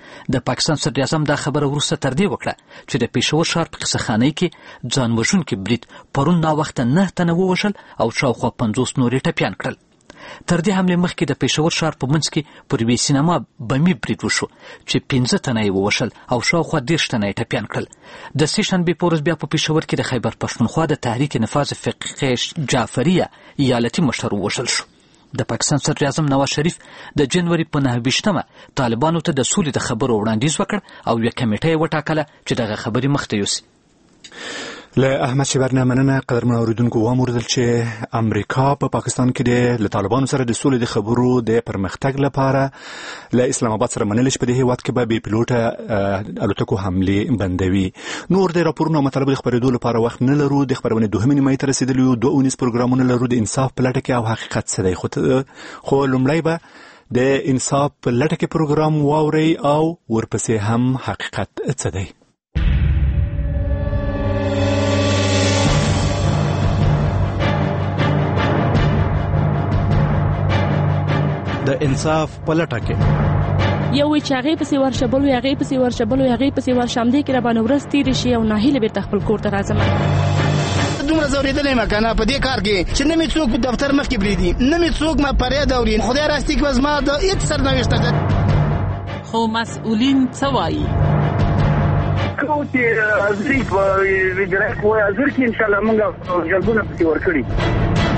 د پاکستان صدر اعظم دا خبره وروسته تر دې وکړه چې د پېښور ښار په قصهخانۍ کې ځان وژونکي برید پرون ناوخته 9 تنه ووژل او شاوخوا 50 نور یې ټپیان کړل. تر دې حملې مخکې د پېښور ښار په منځ کې پر یوې سینما بمي برید وشو چې 15 تنه یې ووژل او شاوخوا 10 تنه یې ټپیان کړل. د سې شنبې په ورځ بیا په پېښور کې د خیبر پښتونخوا د تحریک نفاذ فقیه جعفریه ایالتي مشر ووژل شو. د پاکستان صدر اعظم نواز شریف د جنوري په 9 طالبانو ته د سولې د خبرو وړاندیز وکړ او یو کمیټه یې وټاکله چې دغه خبرې مخته یوسي. له احمد شبرنه مننه. قدرمن اوریدونکو واموردل چې امریکا په پاکستان کې د طالبانو سره د سولې د خبرو د پرمختګ لپاره له اسلام آباد سره منل چې په دې هیواد کې به بې پیلوټه الوتکو حملې بندوي. نور د راپورونو مطلب خبرېدو لپاره وخت نه لرو. د خبرونه دوهمې نیمې ته رسیدلی یو 2 پروګرامونه لرو د انصاف په لټه کې او حقیقت څه دی. خو لومړی به د انصاف په لټه کې پروګرام واوري او ورپسې هم حقیقت څه دی. د انصاف په لټه کې یو وی چې هغه پسې ورشبل وي هغه پسې ورشبل وي هغه پسې ورشم دي کې را باندې ورس تیر شي او ناهیله به خپل کور ته راځم. دومره زوریدلې مکنه په دې کار کې چې نه می څوک په دفتر مخ کې بریدي نه می څوک ما پرې دا ورین خدای راستي کې وزما د هیڅ سرنوشت خو مسؤلین څه وایي کوتي ازري په ویډرک وای ازر کې ان شاء الله موږ جلبونه پسې ورکړي.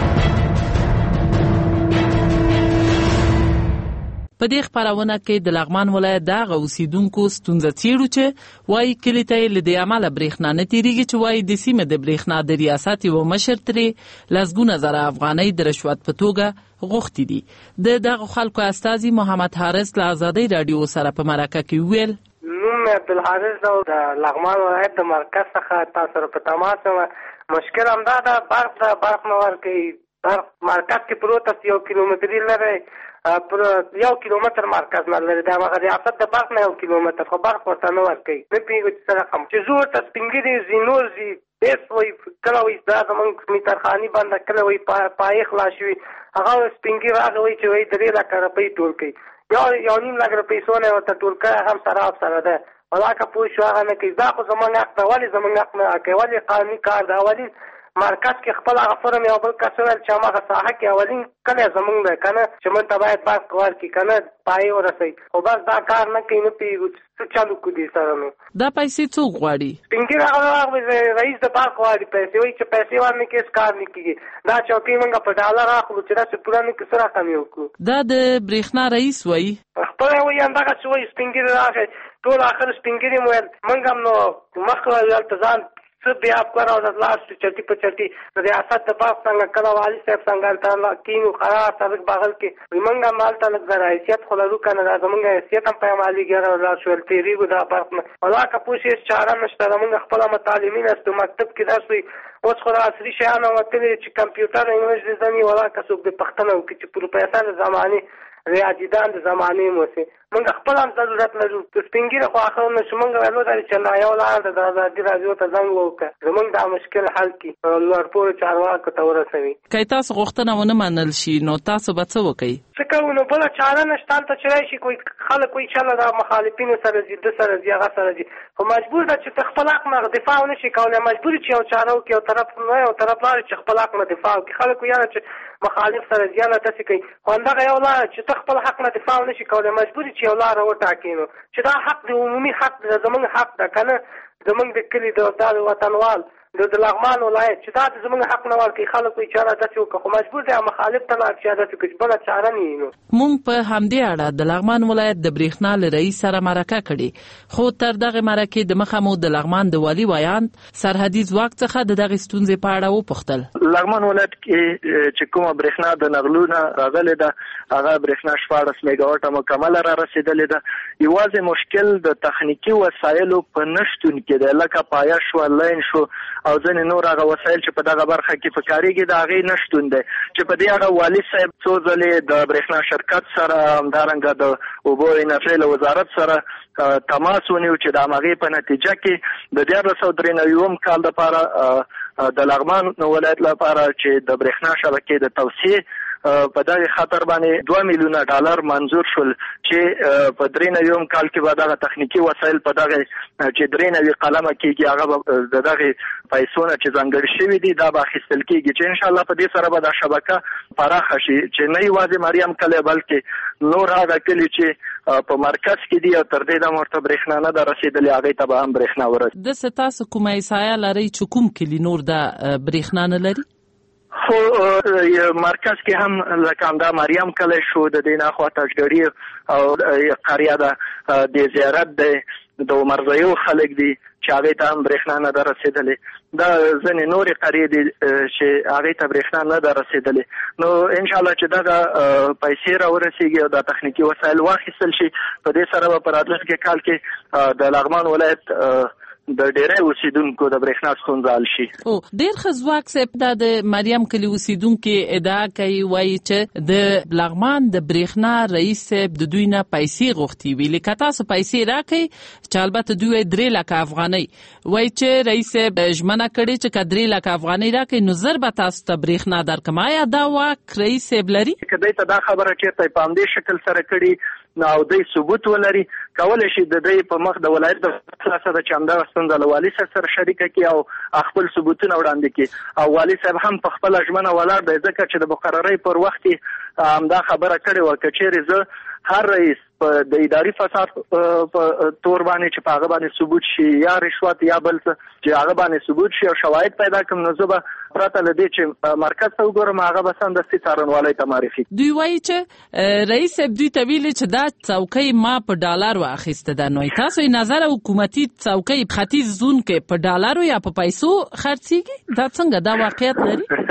په دې خبرونه کې د لغمان ولایت د اوسیدونکو ستونزه څیړو چې وایي کلی ته له دې عمله برېښنا نه تیریږي چې وایي د سیمې د برېښنا د ریاست یو مشر ترې لسګونه زره افغانۍ د رشوت په توګه غوښتي دي. دغه خلکو استازي محمد حارث له آزادۍ رادیو سره په مرکه کې ویل نوم عبدالحارث او د لغمان ولایت د مرکز څخه تاسو سره په تماس مشکل همدا ده. برق نه ورکوي. برق مرکز کې پروت است 1 کیلومتري لري پر 1 کیلومتر مرکز نه لري. دا هغه ریاست د برق نه 1 کیلومتر خو برق ورته نه ورکوي. نه پیږي چې سره کوم چې زور ته سپینګری زینور زی بیس وای کله وای دا زمونږ میټرخانی باندې کله وای پای خلاص وي هغه سپینګری راغی وای چې وای 3 لک روپۍ ټول کوي یو 9 لک روپۍ سونه ورته ټول کوي هم سره سره ده ولاکه پوه شو هغه نه کوي. دا خو زمونږ حق دی. ولې زمونږ حق نه کوي؟ ولې قانوني کار دی؟ ولې مرکز کې خپل هغه فرم یو بل کس ویل چې هغه ساحه کې اولین کله زمونږ ده کنه چې مونږ ته باید بس کول کی کنه پای ورسي او بس دا کار نه کوي. نه پیږي څه چالو کو دي سره نو دا پیسې څوک غواړي؟ څنګه هغه رئیس د بانک غواړي پیسې وایي چې پیسې ورنه کې کار نه کیږي. دا چوکۍ مونږ په ډالر اخلو چې دا څه پوره نه کې سره کمی وکړو. دا د برېښنا رئیس وایي خپل وایي اندغه څه وایي سپینګری راغی ټول اخر سپینګری مو مونږ هم نو مخه التزام څه بیا کار او د لاس چټي په چټي د ریاست د پاس څنګه کله والی صاحب څنګه تعالی کینو قرار سابق باغل کې ویمنګ مال ته لږ حیثیت خللو کنه دا زمونږ حیثیت هم په مالي ګره لا شول تیریګو دا پاس ولا کا پوښي چاره نشته زمونږ خپل متعلمین است مکتب کې درس وي اوس خو عصري شیان او تل چې کمپیوټر انګلیسي زنی ولا کا څوک د پښتنو کې چې پروفیسور زماني ریاضیدان د زمانه مو سي موږ خپل هم ضرورت لرو. سپینګری خو اخر نو څنګه ولو دا چې نه یو لار د آزادي راځو ته زنګ وکړه زمونږ دا مشکل حل کی لوړپوړ چارواکو ته ورسوي. کای تاسو غوښتنه ونه منل شي نو تاسو به څه وکړئ؟ څه کوو نو بل چاره نشته ته چې شي کوئی خلک کوئی چاله د مخالفینو سره زی د سره زی هغه سره زی خو مجبور ده چې خپل حق نه دفاع نشي کولای. مجبور چې یو چاره او یو طرف نه یو طرف لار چې خپل حق نه دفاع کوي. خلک یاره چې مخالف سره زیاله تاسو کوي خو اندغه یو لار چې خپل حق نه دفاع نشي کولای مجبور چې یو لار وټاکینو چې دا حق د عمومي حق د زمونږ حق ده کنه زمونږ د کلی د وطنوال د لغمان ولایت چې دا زمونږ حق نه ورکړي خلکو چاره داسې وکړي خو مجبور دی مخالف ته لا چې داسې کوي بل چاره نه وینو. مونږ په همدې اړه د لغمان ولایت د برېښنا له رئیس سره مرکه کړې خو تر دغه مرکې د مخه مو د لغمان د والي ویاند سرحدي ځواک څخه د دغه ستونزې په اړه وپوښتل. لغمان ولایت کې چې کومه برېښنا د نغلونه راغلې ده هغه برېښنا 14 میگاواټه مکمل را رسیدلې ده. یوازې مشکل د تخنیکی وسایلو په نشتون کې ده لکه پایه شو لاین شو او ځنې نور هغه وسایل چې په دغه برخه کې په کاریږي د هغې نشتون دی چې په دې اړه والي صاحب څو ځلې د برېښنا شرکت سره همدارنګه د اوبو انرژۍ له وزارت سره تماس ونیو چې د همغې په نتیجه کې د 1493 کال دپاره د لغمان ولایت لپاره چې د برېښنا شبکې د توسعې په دغه خطر باندې 2 میلیونه ډالر منظور شول چې په 93 کال کې به دغه تخنیکی وسایل په دغه چې 93 قلمه کېږي هغه د دغه پیسو نه چې ځانګړي شوي دي دا به اخیستل کېږي چې ان شاء الله په دې سره به دا شبکه پراخه شي چې نه یوازې مریم کلی بلکې نور هغه کلي چې په مرکز کې دي او تر دې دمه ورته برېښنا نه ده رسېدلې هغې ته به هم برېښنا ورسي. داسې تاسو کومه احصایه لرئ چې کوم کلي نور دا برېښنا نه لري؟ خو مرکز کې هم لکه همدا مریم کلی شو د دې نه خوا تاجګړي او قریه ده د زیارت دی د عمرزیو خلک دي چې هغې ته هم برېښنا نه ده رسېدلې دا ځینې نورې قریې دي چې هغې ته برېښنا نه ده رسېدلې نو انشاءالله چې دغه پیسې راورسېږي او دا تخنیکي وسایل واخیستل شي په دې سره به په راتلونکي کال کې د لغمان ولایت د ډېری اوسیدونکو د برېښنا ستونزه حل شي. ډېر ښه ځواک صاحب دا د مریم کلي اوسیدونکي ادعا کوي وایي چې د لغمان د برېښنا رئیس صاحب د دوی نه پیسې غوښتي وي لکه تاسو پیسې راکړئ چې البته دوی 3 لکه افغانۍ وایي چې رئیس صاحب ژمنه کړې چې که 3 لکه افغانۍ راکړئ نو زر به تاسو ته برېښنا درکړم. آیا دا واک رئیس صاحب لري؟ که دوی ته دا خبره چېرته په همدې شکل سره کړي نو دوی ثبوت ولري کولی شي د دوی په مخ د ولایت د خلاصه ده چې همدغه ستونزه له والي صاحب سره شریکه کړي او خپل ثبوتونه وړاندې کړي او والي صاحب هم په خپله ژمنه ولاړ دی ځکه چې د مقررۍ پر وخت کې همدا خبره کړې وه که چېرې زه هر رئیس د اداري فساد په تور باندې چې په هغه باندې ثبوت شي یا رشوت یا بل څه چې هغه باندې ثبوت شي او شواهد پیدا کړم نو زه به پرته له دې چې مرکز ته وګورم هغه به سمدستي څارنوالۍ ته معرفي. دوی وایي چې رئیس صاحب دوی ته ویلي چې دا څوکۍ ما په ډالر واخیسته ده نو تاسو یې نظر حکومتي څوکۍ ختیځ زون کې په ډالرو یا په پیسو خرڅېږي دا څنګه دا واقعیت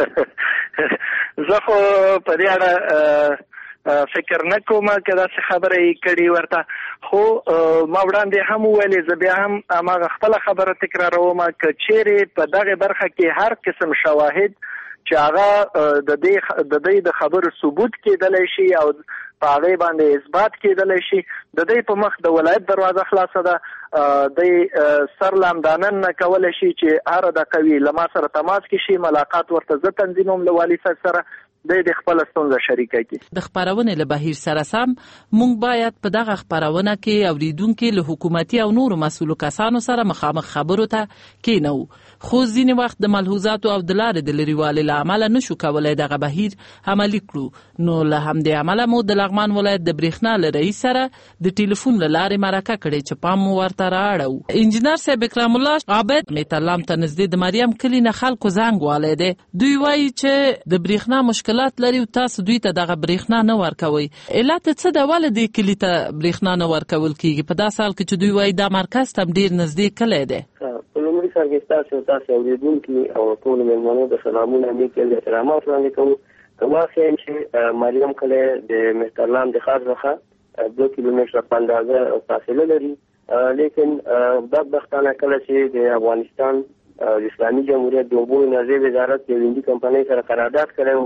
لري؟ زه خو په دې اړه فکر نه کوم که داسې خبره یې کړې ورته خو ما وړاندې هم وویلې زه بیا هم هماغه خپله خبره تکراروم که چیرې په دغه برخه کې هر قسم شواهد چې هغه د دوی د خبرو ثبوت کېدلی شي او په هغې باندې اثبات کېدلی شي د دوی په مخ د ولایت دروازه خلاصه ده دوی سر لامدانن نه کولی شي چې هر دقه وي له ما سره تماس کې شي ملاقات ورته زه تنظیموم له والي صاحب سره د خپل ستونزه شریکه کی. د خبرونې له بهیر سره سم مونږ باید په دغه خبرونه کې اوریدونکو له حکومتي او نورو مسؤلو کسانو سره مخامخ خبرو ته کینو خو ځینې وخت د ملحوظاتو او د لارې د لرېوالي له امله نشو کولی دغه بهیر عملي کړو نو له همدې امله مو د لغمان ولایت د برېښنا له رئیس سره د ټلیفون له لارې مرکه کړې چې پام مو ورته رااړو. انجینر صاحب اکرام الله عابد میتلام ته نږدې د مریم کلي نه خلکو زنګ والی دی دوی وایي چې د برېښنا مشکلات لري او تاسو دوی ته دغه برېښنا نه ورکوي علت څه ده ولې دې کلي ته برېښنا نه ورکول کېږي په داسې حال کې چې دوی وایي دا مرکز ته ډېر نږدې کلی دی؟ په لومړي سر کې تاسو اوریدونکي او ټولو مېلمنو د سلامونه نیکې احترامات وړاندې کوو که واخلئ چې مریم کلی د مهترلام د ښار څخه 2 کیلومتره په اندازه فاصله لري لیکن بدبختانه کله چې د افغانستان د اسلامي جمهوریت د اوبو انرژۍ وزارت د هندي کمپنۍ سره قرارداد کړی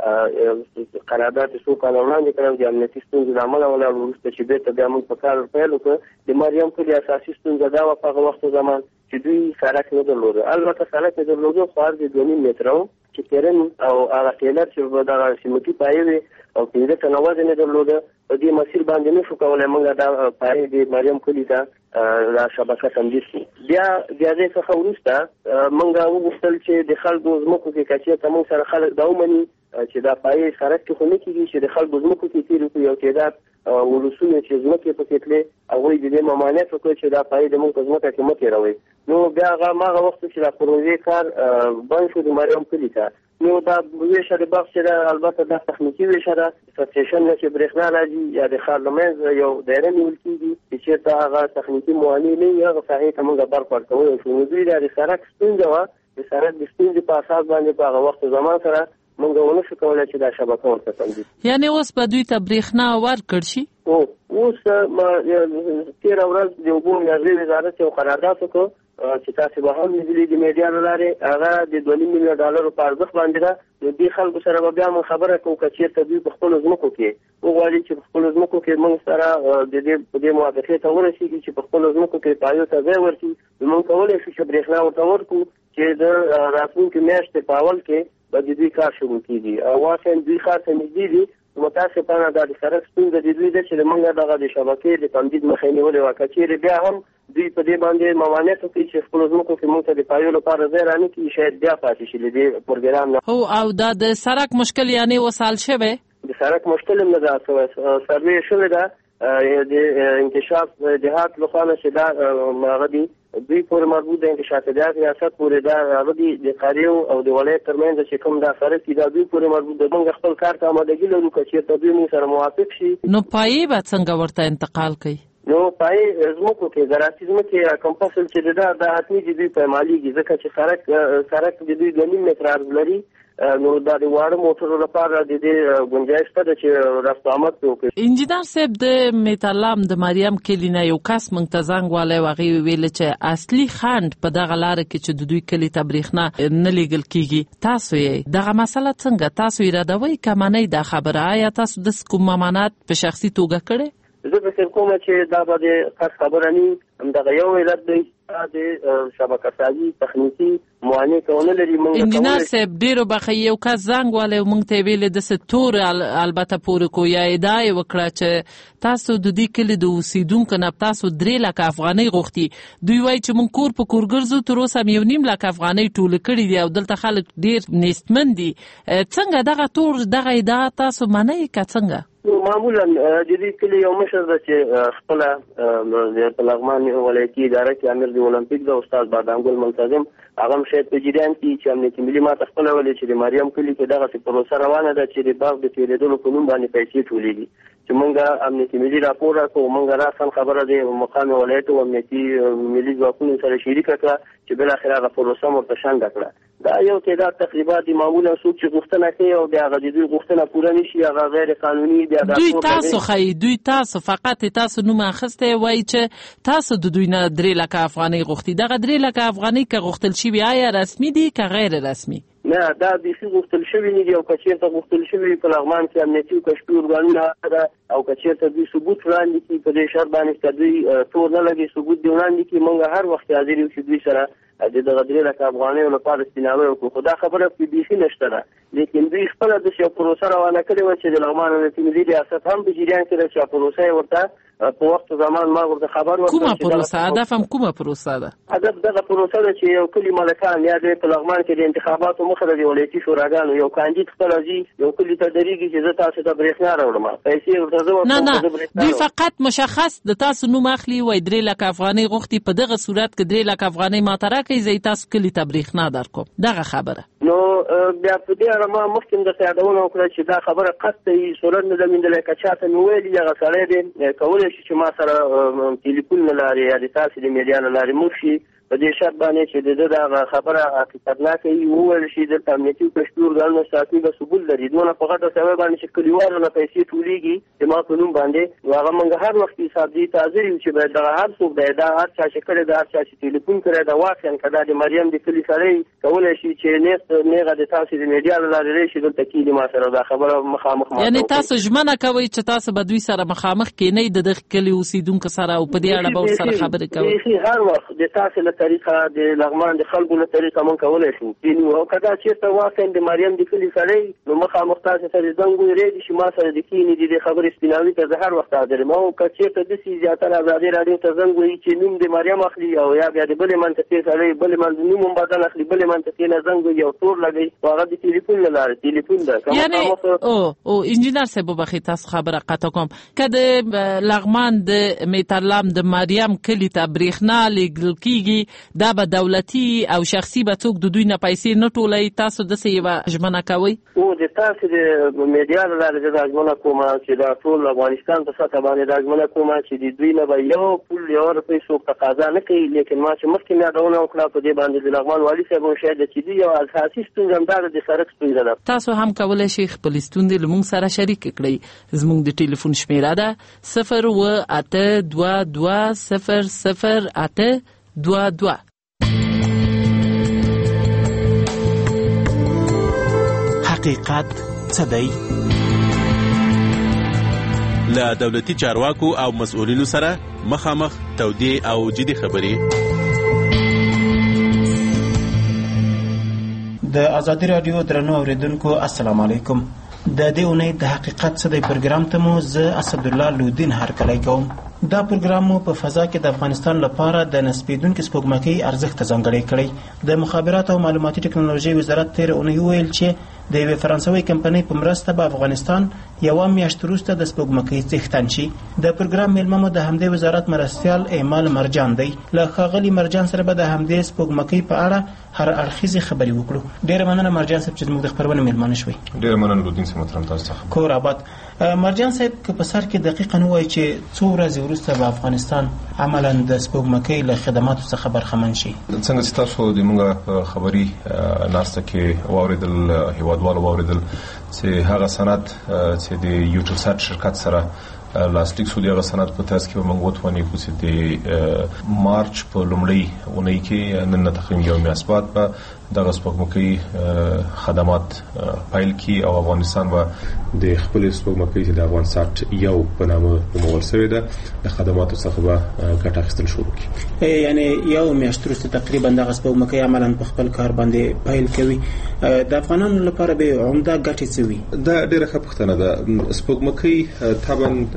و قرارداد څو کاله وړاندې کړی د امنیتي ستونزو له امله ولاړ وروسته چې بېرته بیا موږ په کار پیل وکړ د مریم کلي اساسي ستونزه دا وه په هغه وخت زمان چې دوی سړک نه درلوده البته سړک یې درلوده خو عرض یې 2.5 متره و چې تیرن او هغه ټیلر چې دغه سیمټي پایې وې او 15 ټنه وزن یې درلوده په دې مسیر باندې نشو کولی موږ دا پایې د مریم کلي ته دا شبکه تمدید کړو بیا دې څخه وروسته موږ وغوښتل چې د خلکو ځمکو کې که چېرته موږ سره خلک دا ومني چې دا پایې سړک کې خو نه کېږي چې د خلکو ځمکو کې تېرې کړو یو تعداد ولسونه چې ځمکې پکې تلې هغوی د دې ممانعت وکړ چې دا پایې د موږ په ځمکه کې مه تېروئ نو بیا هغه وخت چې دا پروژې کار بند شو د مریم کلي ته نو دا ویشه د بخش چې ده البته دا تخنیکي ویشه ده سټیشن نه چې برېښنا راځي یا د ښار له منځه یو دایره نیول کېږي چې چېرته هغه تخنیکي معاملې نه وي هغه ساحې ته موږ برق ورکولی شو نو دوی دا د سړک ستونزه وه د سړک د ستونزې په اساس باندې په هغه وخت زمان سره موږ ونه شو کولی چې دا شبکه ورته تمدید یعنې اوس به دوی ته برېښنا ورکړ شي اوس تېره ورځ د اوبو انرژۍ وزارت یو قرارداد وکړ چې تاسو به هم لیدلي د میډیا له لارې هغه د 2.5 میلیونه ډالرو په ارزښت باندې ده نو دې خلکو سره به بیا موږ خبره کوو که چېرته دوی په خپلو ځمکو کې وغواړي چې په خپلو ځمکو کې موږ سره په دې موافقې ته ورسېږي چې په خپلو ځمکو کې پایو ته ځای ورکړي نو موږ کولی شو چې برېښنا ورته ورکړو چې د راتلونکي میاشتې په اول کې به د دوی کار شروع کیږي او واقعا دوی ښار ته نږدې دي. متاسفانه د سړک ستونزه د دوی ده چې موږ دغه د شبکې د تمدید مخه نیولې وه. که چیرې بیا هم دوی په دې باندې ممانعت وکړي چې خپلو ځمکو کې موږ ته د پایو لپاره ځای رانکړي، شاید بیا پاتې شي له دې پروګرام نه. هو او دا د سړک مشکل یعنې وسال شوی د سړک مشکل هم نه ده شوی، سروې شوې ده د انکشاف دهات لخوا نه چې دا هغه دي دوی پورې مربوط د انکشاف دهات ریاست پورې دا هغه دي د قاریو او د ولایت ترمنځ چې کوم دا سړک دي دا دوی پورې مربوط ده. موږ خپل کار ته آمادګي لرو که چېرته دوی موږ سره موافق شي. نو پایې به څنګه ورته انتقال کوي؟ نو پایې زموږ کې زراعتي ځمکې کوم فصل چې ده دا حتمي د دوی پیمالیږي ځکه چې سړک د دوی 2.5 متره عرض لري. نو دا د واړه موټرو لپاره د دې گنجائش ته چې رفت آمد وکړي. انجینر صاحب د میتالام د مریم کلی نه یو کس موږ ته زنګ والی هغې ویل چې اصلي خنډ په دغه لاره کې چې د دوی کلي ته برېښنا نه لیږل کیږي. تاسو یې دغه مسله څنګه تاسو یې ردوئ که منئ دا خبره؟ آیا تاسو داسې کوم ممانعت په شخصي توګه کړی؟ زه فکر کوم چې دا به د خاص خبره نه وي، همدغه یو علت دی د شبکه سازي تخنیکي معاینې کول لري. انجینر صاحب ډیرو بخې یو کس زنګ والی موږ ته ویلې داسې تور البته پورې کو یا ادعا یې وکړه چې تاسو د دې کلي د اوسېدونکو نه تاسو 3 لکه افغانۍ غوښتي. دوی وایي چې موږ کور په کور ګرځو، تر اوسه هم 1.5 لکه افغانۍ ټوله کړي دي او دلته خلک ډیر نیستمن دي. څنګه دغه تور دغه ادعا تاسو منئ که څنګه؟ معمولا د دې کلي یو مشر ده چې خپله په لغمان ولایتي اداره کې امیر د اولمپیک د استاد بادامګل منتظم هغه هم شاید په جریان کې چې امنیتي ملي ماته خپله ولې چې د مریم کلي کې دغسې پروسه روانه ده چې د باغ د تېرېدلو په نوم باندې پیسې ټولېږي چې موږ امنیتي ملي راپور راکړو. موږ راسم خبره د مقام ولایت او امنیتي ملي ځواکونو سره شریکه کړه چې بالاخره هغه پروسه ورته شنډه کړه. دا یو تعداد تقریبا د معمولا څوک چې غوښتنه کوي او د هغه د دوی غوښتنه پوره نه شي هغه غیر قانوني دی. دوی تاسو ښایي دوی تاسو فقط تاسو نوم اخیستی وایي چې تاسو د دوی نه 3 لکه افغانۍ غوښتي. دغه 3 لکه افغانۍ که غوښتل شوي آیا رسمي دي که غیر رسمي؟ نه دا بیخي غوښتل شوي نه دي او که چېرته غوښتل شوي په لغمان کې امنیتي او کشفي ارګانونه ده او که چېرته دوی ثبوت وړاندې کړي په دې شرط باندې که دوی تور نه لګي ثبوت دې وړاندې کړي موږ هر وخت حاضر یو چې دوی سره د دغه 3 لکه افغانیو لپاره استنامه وکړو. خو دا خبره پرې بیخي نشته ده، لیکن دوی خپله داسې یو پروسه روانه کړې وه چې د لغمان امنیتي ملي ریاست هم په جریان کې ده چې پروسه یې ورته په وخت زمان ما ورته خبر ورکړ. کومه پروسه؟ هدف هم کومه پروسه ده؟ هدف دغه پروسه ده چې یو کلي مالکان یا د په لغمان کې د انتخاباتو مخه د ولایتي شوراګانو یو کاندید خپله ځي یو کلي ته درېږي چې زه تاسو ته برېښنا راوړم، پیسې ورته زه ورکوم. نه دوی فقط مشخص د تاسو نوم اخلي وایي 3 لکه افغانۍ غوښتي، په دغه صورت کې 3 لکه افغانۍ ماته راکړئ زه تاسو کلي ته برېښنا درکوم. دغه خبره نو بیا په دې اړه ما مخکې درته یادونه وکړه چې دا خبره قطعي صورت نه ده موندلی. که چاته مې ویلي هغه سړی دی کولی شي چې ما سره ټلیفون له لارې یا د تاسې د میډیا له لارې موږ شي په دې شرط باندې چې د دغه خبره حقیقتناکه وي وویل شي دلته امنیتي او کشفي ارګانونه ساتي به ثبوت لري دونه په غټه سوی باندې چې کلیوالو نه پیسې ټولېږي د ما په نوم باندې نو هغه موږ هر وخت حساب دي حاضر یو چې باید دغه هر څوک دی دا هر چا چې کړی دا هر چا چې ټلیفون کړی دا واقعا که دا د مریم د کلي سړی کولی شي چې نیغه د تاسې د میډیا له لارې راشي دلته کېږي ما سره دا خبره مخامخ یعنې تاسو ژمنه کوئ چې تاسو به دوی سره مخامخ کېنئ د دغه کلي اوسېدونکو سره او په دې اړه به ورسره خبرې کوئ؟ هر وخت د تاسې له طریقه د لغمان د خلکو له طریقه موږ کولی شو او که دا چېرته واقعا د مریم د کلي سړی نو مخامخ تاسې سره زنګ ویرېږي چې ما سره د کښېني د دې خبرې سپیناوي ته زه هر وخت حاضر یم او که چېرته داسې زیاتره ازادي راډیو ته زنګ وهي چې نوم د مریم اخلي او یا بیا د بلې منطقې سړی بلې نوم هم بدل اخلي بلې منطقې نه زنګ وهي او تور لګوي نو هغه د تلیفون له لارې تلیفون ده. یعنې انجینر صاحب وبخښئ تاسو خبره قطع کوم که د لغمان د میترلام د مریم کلي ته برېښنا لیږل کېږي دا به دولتي او شخصي به څوک د دوی نه پیسې نه ټولوي تاسو داسې یوه ژمنه کوئ؟ د تاسې د میډیا له لارې زه دا ژمنه کوم چې دا ټول افغانستان په سطحه باندې دا ژمنه کوم چې د دوی نه به یو پول یو روپۍ څوک تقاضا نه کوي. لیکن ما چې مخکې مې یادونه وکړه په دې باندې د لغمان والي صاحب هم شاید چې دوی یو اساسي ستونزه همدا ده د سړک ستونزه ده. تاسو هم کولی شئ خپلې ستونزې له موږ سره شریکې کړئ. زموږ د ټلیفون شمېره ده 02822000822. حقیقت څه دی؟ له دولتي چارواکو او مسؤلینو سره مخامخ تودې او جدي خبرې د ازادي رادیو درنو اوریدونکو السلام علیکم. د دې اونۍ د حقیقت څه د پروګرام ته مو زه اسدالله لودین هرکلی کوم. دا پروګرام مو په فضا کې د افغانستان لپاره د نسبیدونکو سپوږمکۍ ارزښت ځانګړی کړی. د مخابرات او معلوماتي ټکنالوژي وزارت تیر اونۍ ویل چې د یوې فرانسوي کمپنۍ په مرسته به افغانستان یوه میاشت وروسته د سپوږمکۍ څښتن شي. د پروګرام میلمه مو د همدې وزارت مرستیال ایمال مرجان دی. له ښاغلي مرجان سره به د همدې سپوږمکۍ په اړه هر اړخیزې خبرې وکړو. ډېره مننه مرجان صاحب چې زموږ د خپرونې میلمانه شوئ. ډېره مننه لودین صاحب محترم تاسو څخه. کور آباد. مرجان صاحب که په سر کې دقیقا نه وایي چې څو ورځې وروسته به افغانستان عملا د سپوږمکۍ له خدماتو څخه برخمن شي. څنګه چې تاسو د موږ خبري ناسته کې واوریدل هیوادوالو واوریدل چې هغه سند چې د یوټوسات شرکت سره لاسلیک شو، هغه سند په تاسو کې موږ وتوانې کو چې د مارچ په لومړۍ اونۍ کې نن تقریبا یو میاشت بعد به دغه سپوږمکۍ خدمات پیل کی او افغانستان به د خپل سپوږمکۍ چې د افغانسات یو په نامه نومول شوې ده د خدماتو څخه به ګټه اخیستل شروع کړي. یعنی یو میاشت وروسته تقریبا دغه سپوږمکۍ عملا په خپل کار باندې پیل کوي. د افغانانو لپاره به عمده ګټې څه وي؟ دا ډېره ښه پوښتنه ده. سپوږمکۍ طبعا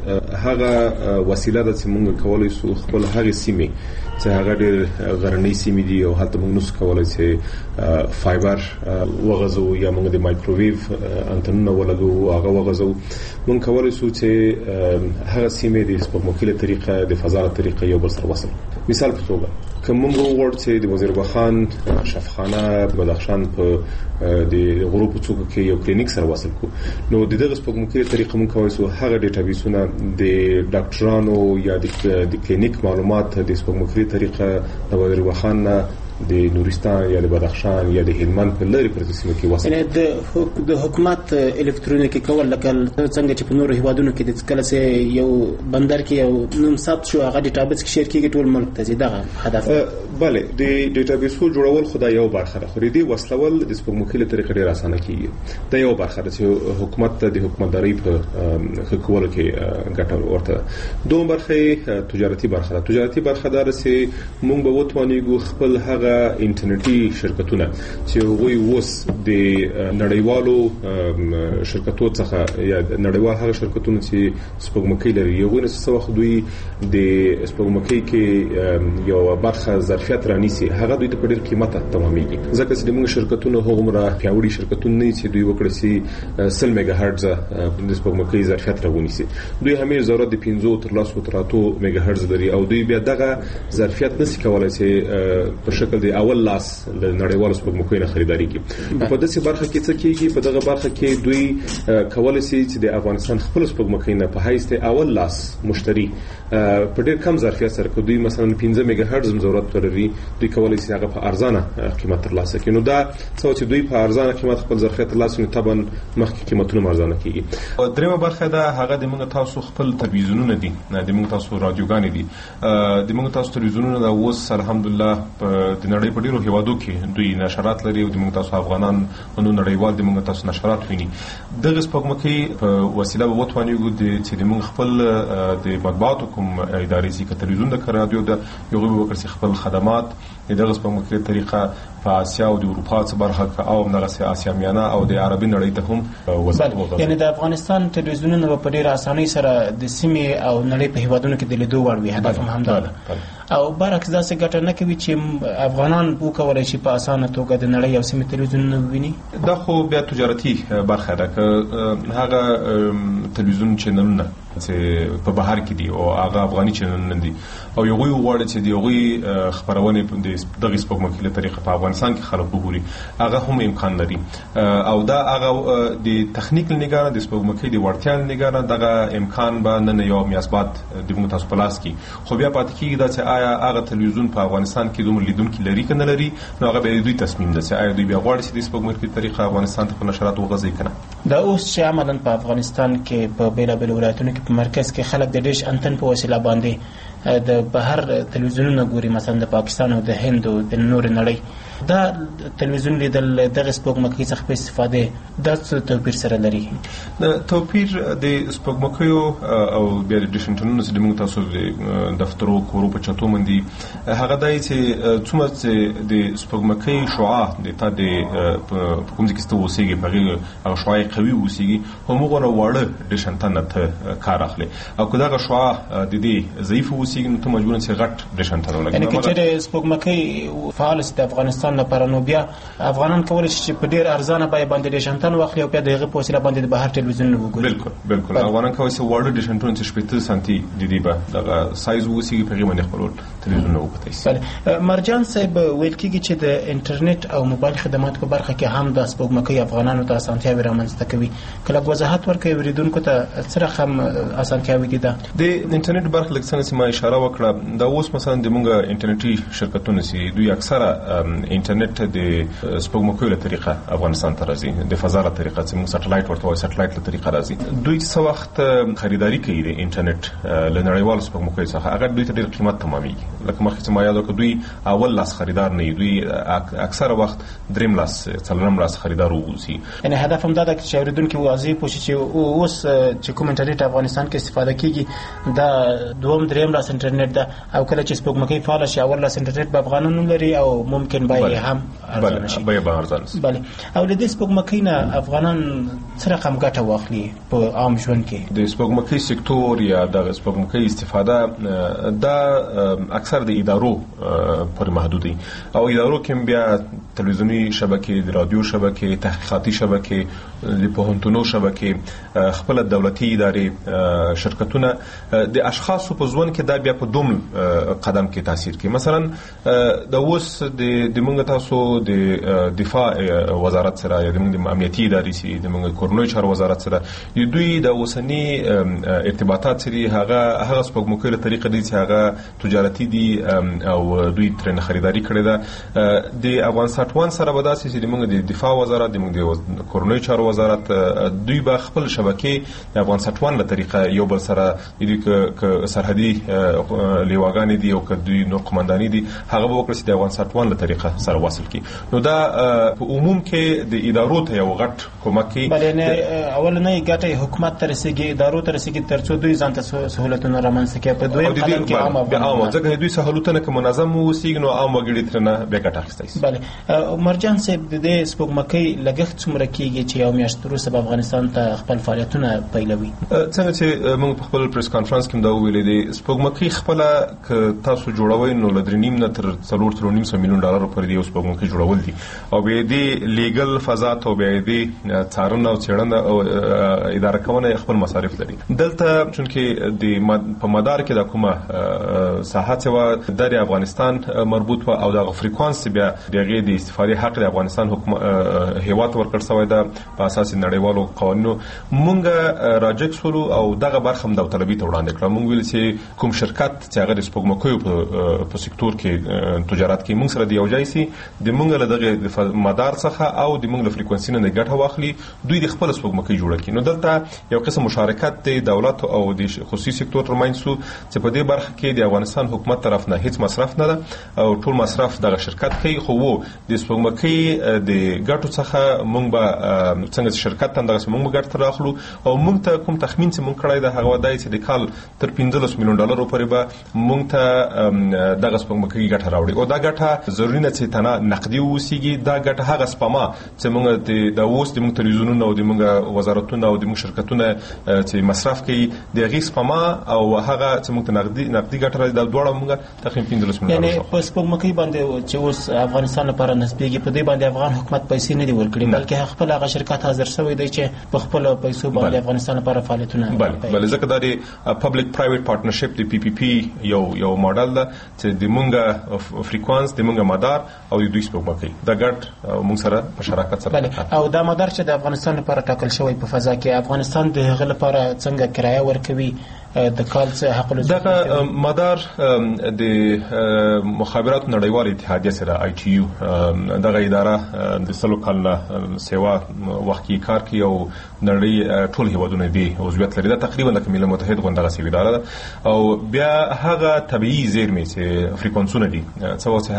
هغه وسیله ده چې موږ کولی شو خپل هغې سیمې چې هغه ډېر غرنۍ سیمې دي او هلته موږ نشو کولی چې فایبر وغځو یا موږ د مایکروویو انتنونه ولګو هغه وغځو. موږ کولی شو چې هغه سیمې د سپوږمکۍ له طریقه د فضا له طریقه یو بل سره وصل. مثال په توګه که موږ وغواړو چې د وزیربخان شفخانه بدخشان په د غروب په څوکه کې یو کلینیک سره وصل کو، نو د دغه سپوږمکۍ له طریقه موږ کولی شو هغه ډیټابیسونه د ډاکټرانو یا د کلینیک معلومات د سپوږمکۍ طریقه د وزیربخان نه د نورستان یا د بدخشان یا د هلمند په لري پرتو سیمو کې وصل. یعنی د حکومت الکترونیکي کول لکه څنګه چې په نورو هیوادونو کې د کله چې یو بندر کې یو نوم ثبت شو هغه ډیټابیس کې شیر کیږي ټول ملک ته. دغه هدف بله د ډیټابیسو جوړول خدای یو برخه ده، خو دې وسلول د سپوږمکۍ له طریقې ډېر اسانه کیږي. دا یو برخه ده چې حکومت ته د حکومتداري په ښه کولو کې ګټه ورته. دوم برخه تجارتي برخه ده. تجارتي برخه ده چې موږ به وتوانیږو خپل هغه انټرنیټي شرکتونه چې هغوی اوس د نړیوالو شرکتو څخه یا نړیوال هغه شرکتونه چې سپوږمکۍ لري هغوی نه څه وخت دوی د سپوږمکۍ کې یو برخه ظرفیت رانیسي هغه دوی ته په ډېر قیمته تمامېږي، ځکه چې موږ شرکتونه هغومره پیاوړي شرکتونه نه چې دوی وکړي چې 100 میگا هرتز د سپوږمکۍ ظرفیت راونیسي. دوی همیش ضرورت د 15 تر 10 تر 8 میگا هرتز لري او دوی بیا دغه ظرفیت نشي کولای چې په شکل د اول لاس له نړیوالو سپوږمکۍ نه خریداري کوي. په داسې برخه کې څه کیږي؟ په دغه برخه کې دوی کولای شي چې د افغانستان خپل سپوږمکۍ نه په حیث د اول لاس مشتری په ډېر کم ظرفیت سره که دوی مثلا 15 میگا هرتز ضرورت لري دوی کولای شي هغه په ارزانه قیمت ترلاسه کړي. نو دا څه چې دوی په ارزانه قیمت خپل ظرفیت ترلاسه کوي طبعا مخکې قیمتونه ارزانه کیږي. دریمه برخه ده هغه د موږ تاسو خپل تلویزیونونه دي، نه د موږ تاسو رادیوګانې دي. د موږ تاسو تلویزیونونه د اوس الحمدلله د نړۍ په ډیرو هیوادو کې دوی نشرات لري او د موږ تاسو افغانان نو نړیوال د موږ تاسو نشرات ویني. دغه سپوږمکۍ په وسیله به وتوانیږو چې د موږ خپل د مطبوعاتو کوم ادارې چې تلویزیون د رادیو د یو غوښتل وکړي خپل خدمات دغه سپوږمکۍ طریقه په آسیا او د اروپا څخه برخه او دغه آسیا میانه او د عربي نړۍ ته هم وصل. یعنی د افغانستان تلویزیونونه په ډېر اسانۍ سره د سیمې او نړۍ په هیوادونو کې د لیدو وړ وي. هدف هم دا ده. او برعکس داسې ګټه نه کوي چې افغانان وکولای شي په اسانه توګه د نړۍ او سیمې تلویزیونونه وویني. دا خو بیا تجارتي برخه ده که هغه تلویزیون چینلونه چې په بهر کې دي او هغه افغاني چینلونه دي او یو غوړي چې دی یوغي خبرونه د دغه سپوږمکۍ له طریقه په افغانستان کې خلک وګوري هغه هم امکان لري او دا هغه د تخنیک لنګاره د سپوږمکۍ د وړتیا لنګاره دغه امکان به نه یو میاسبات د موږ تاسو پلاس کې خو بیا پاتې کیږي دا چې آیا هغه تلویزیون په افغانستان کې دومره لیدونکو لري کنه لري، نو هغه به دوی تصمیم ده چې آیا دوی بیا غواړي چې د سپوږمکۍ په طریقه افغانستان ته په نشرات وغځي کنه. دا اوس چې عملاً په افغانستان کې په بیلابل ولایتونو کې په مرکز کې خلک د ډیش انتن په وسیله باندې د بهر تلویزیونونه ګوري، مثلا د پاکستان او د هند او د نور نړۍ، دا تلویزیون لیدل دغه سپوږمکۍ څخه په استفاده دا څه توپیر سره لري؟ توپیر د سپوږمکیو او بیا د ډیشنټونونو چې موږ تاسو د دفترو کورو په چتو مندي هغه دای چې څومره چې د سپوږمکۍ شعاع د تا د کوم ځای کې ستو اوسېږي په هغه شعاع قوي اوسېږي، همغه واړه ډیشنټن ته کار اخلي، او که دغه شعاع د دې ضعیف اوسېږي نو ته مجبور یې غټ ډیشنټن ولګوي. یعنې که چېرې سپوږمکۍ فعال سي د افغانستان لپاره نو بیا افغانان کولی شي چې په ډېر ارزانه بیه باندې ډیشنټن واخلي او بیا د هغې په وسیله باندې د بهر ټلویزیونونه وګوري. بالکل افغانان کولی شي واړه ډیشنټون چې 80 سانتي د دې به دغه سایز ووسېږي په هغې باندې خپل ټلویزیونونه وکتلی شي. مرجان صاحب ویل کېږي چې د انټرنیټ او موبایل خدماتو په برخه کې هم د سپوږمکۍ افغانانو ته اسانتیاوې رامنځته کوي. که لږ وضاحت ورکوي اورېدونکو ته څه رقم اسانتیاوې دي؟ د انټرنیټ برخه لږ څنګه چې ما اشاره وکړه، دا اوس مثلا د موږ انټرنیټي شرکتونه چې دوی اکثره انټرنیټ د سپوږمکۍ له طریقه افغانستان ته راځي، د فضا له طریقه چې موږ سټلایټ ورته وایو، سټلایټ له طریقه راځي. دوی څه وخت خریداري کوي د انټرنیټ له نړیوالو سپوږمکۍ څخه، هغه دوی ته ډېر قیمت تمامېږي. لکه مخکې چې ما یاد وکړه دوی اول لاس خریدار نه وي، دوی اکثره وخت دریم لاس څلورم لاس خریدار ووسي. یعنې هدف هم دا ده چې اورېدونکي واضح پوه شي چې اوس چې کوم انټرنیټ افغانستان کې استفاده کېږي دا دوم دریم لاس انټرنیټ ده، او کله چې سپوږمکۍ فعاله شي اول لاس انټرنیټ به افغانان ولري او ممکن بیې هم ارزانه شي. بیې به ارزانه شي. او له دې سپوږمکۍ نه افغانان څه رقم ګټه واخلي په عام ژوند کې؟ د سپوږمکۍ سکتور یا د سپوږمکۍ استفاده دا اکثر د ادارو پر محدود دي، او ادارو کې بیا تلویزیونی شبکې، د رادیو شبکې، تحقیقاتي شبکې، د پوهنتونو شبکې، خپل دولتي ادارې، شرکتونه د اشخاصو په ژوند کې دا بیا په دوم قدم کې تاثیر کوي. مثلا د اوس د موږ تاسو د دفاع وزارت سره یا د موږ امنیتي ادارې سره، د موږ کورنۍ چارو وزارت سره، دوی د اوسنی ارتباطات سره هغه سپوږمکۍ له طریقه دي چې هغه تجارتي دي او دوی ترې خریداري کړې ده. د افغانستان سره به داسې چې د موږ د دفاع وزارت، د موږ د کورنۍ چارو وزارت، دوی به خپل شبکې د افغانستان له طریقه یو بل سره د سرحدي لیواګانې دي او که دوی نور قمانداني دي هغه به وکړي چې د افغانستان له طریقه سره وصل کړي. نو دا په عموم کې د ادارو ته یو غټ کومک کوي. بلې اولنۍ ګټه حکومت ته رسېږي، ادارو ته رسېږي تر څو دوی ځان ته سهولتونه رامنځته کړي. په دویم قدم کې عام افغانان ځکه دوی سهولتونه که منظم ووسیږي نو عام وګړي ترنه بیا ګټه اخیستی شي. مرجان صاحب د دې سپوږمکۍ لګښت څومره کېږي چې یو میاشت وروسته به افغانستان ته خپل فعالیتونه پیلوي؟ څنګه چې موږ په خپل پریس کانفرنس کې دا ویلې دي، سپوږمکۍ خپله که تاسو جوړوئ نو له 3.5 نه تر 4.5 میلیون ډالر پورې د یو سپوږمکۍ جوړول دي، او بیا دې لیګل فضا ته بیا دې څارنه او څېړنه او اداره کونه خپل مصارف لري. دلته چونکې په مدار کې د کومه ساحه چې د افغانستان مربوط و او د فریکوانس بیا دغه د استفادې حق د افغانستان حکومت هیواد ورکړ شوی ده په اساس نړیوالو قوانینو. مونږ راجک سولو او دغه برخه هم داوطلبي ته وړاندې کړه. مونږ ویل چې کوم شرکت چې هغه د سپوږمکیو په سکتور کې تجارت کوي، مونږ سره د یو ځای سي د مونږ له دغه مدار څخه او د مونږ له فریکوانسي نه ګټه واخلي، دوی د خپل سپوږمکۍ جوړ کړي. نو دلته یو قسم مشارکت د دولت او د خصوصي سکتور ترمنځ سو چې په دې برخه کې د افغانستان حکومت طرف نه هیڅ مصرف نه ده او ټول مصرف دغه شرکت کوي. خو د سپوږمکۍ د ګټو څخه مونږ به څنګه شرکت ته دغه مونږ ګټه راخلو او مونږ ته کوم تخمین چې مونږ کړی ده هغه دای چې د کال تر 15 میلیون ډالر پورې به مونږ ته دغه سپوږمکۍ ګټه راوړي، او دا ګټه ضروري نه چې تنه نقدي ووسیږي. دا ګټه هغه سپما چې مونږ د اوس د مونږ تلویزیونونو او د مونږ وزارتونو او د مونږ شرکتونو چې مصرف کوي د غي سپما او هغه چې مونږ ته نقدي ګټه راځي د دوړه مونږ تقریبا 15 میلیون ډالر. یعنی په سپوږمکۍ باندې چې اوس افغانستان لپاره نسبېږي په دې باندې افغان حکومت پیسې نه دی ورکړي، بلکې خپل هغه شرکت حاضر شوی دی چې په خپل پیسو باندې افغانستان لپاره فعالیتونه بل ځکه دا د پبلک پرایویټ پارټنرشپ د پی پی پی یو ماډل ده چې د مونږه فریکوانس د مونږه مدار او د دوی سپوږمکۍ د ګډ مونږ سره په شراکت سره او دا مدار چې د افغانستان لپاره ټاکل شوی په فضا کې افغانستان د هغه لپاره څنګه کرایه ورکوي د کال څه حق دغه مدار د مخابرات نړیوال اتحادیه سره ITU دغه اداره د سلو کال سیوا وخت کې کار کوي او نړۍ ټول هیوادونه دي عضویت لري. دا تقریبا د ملل متحد غونډه سیوی اداره ده او بیا هغه طبيعي زیرمې چې فریکونسونه دي څه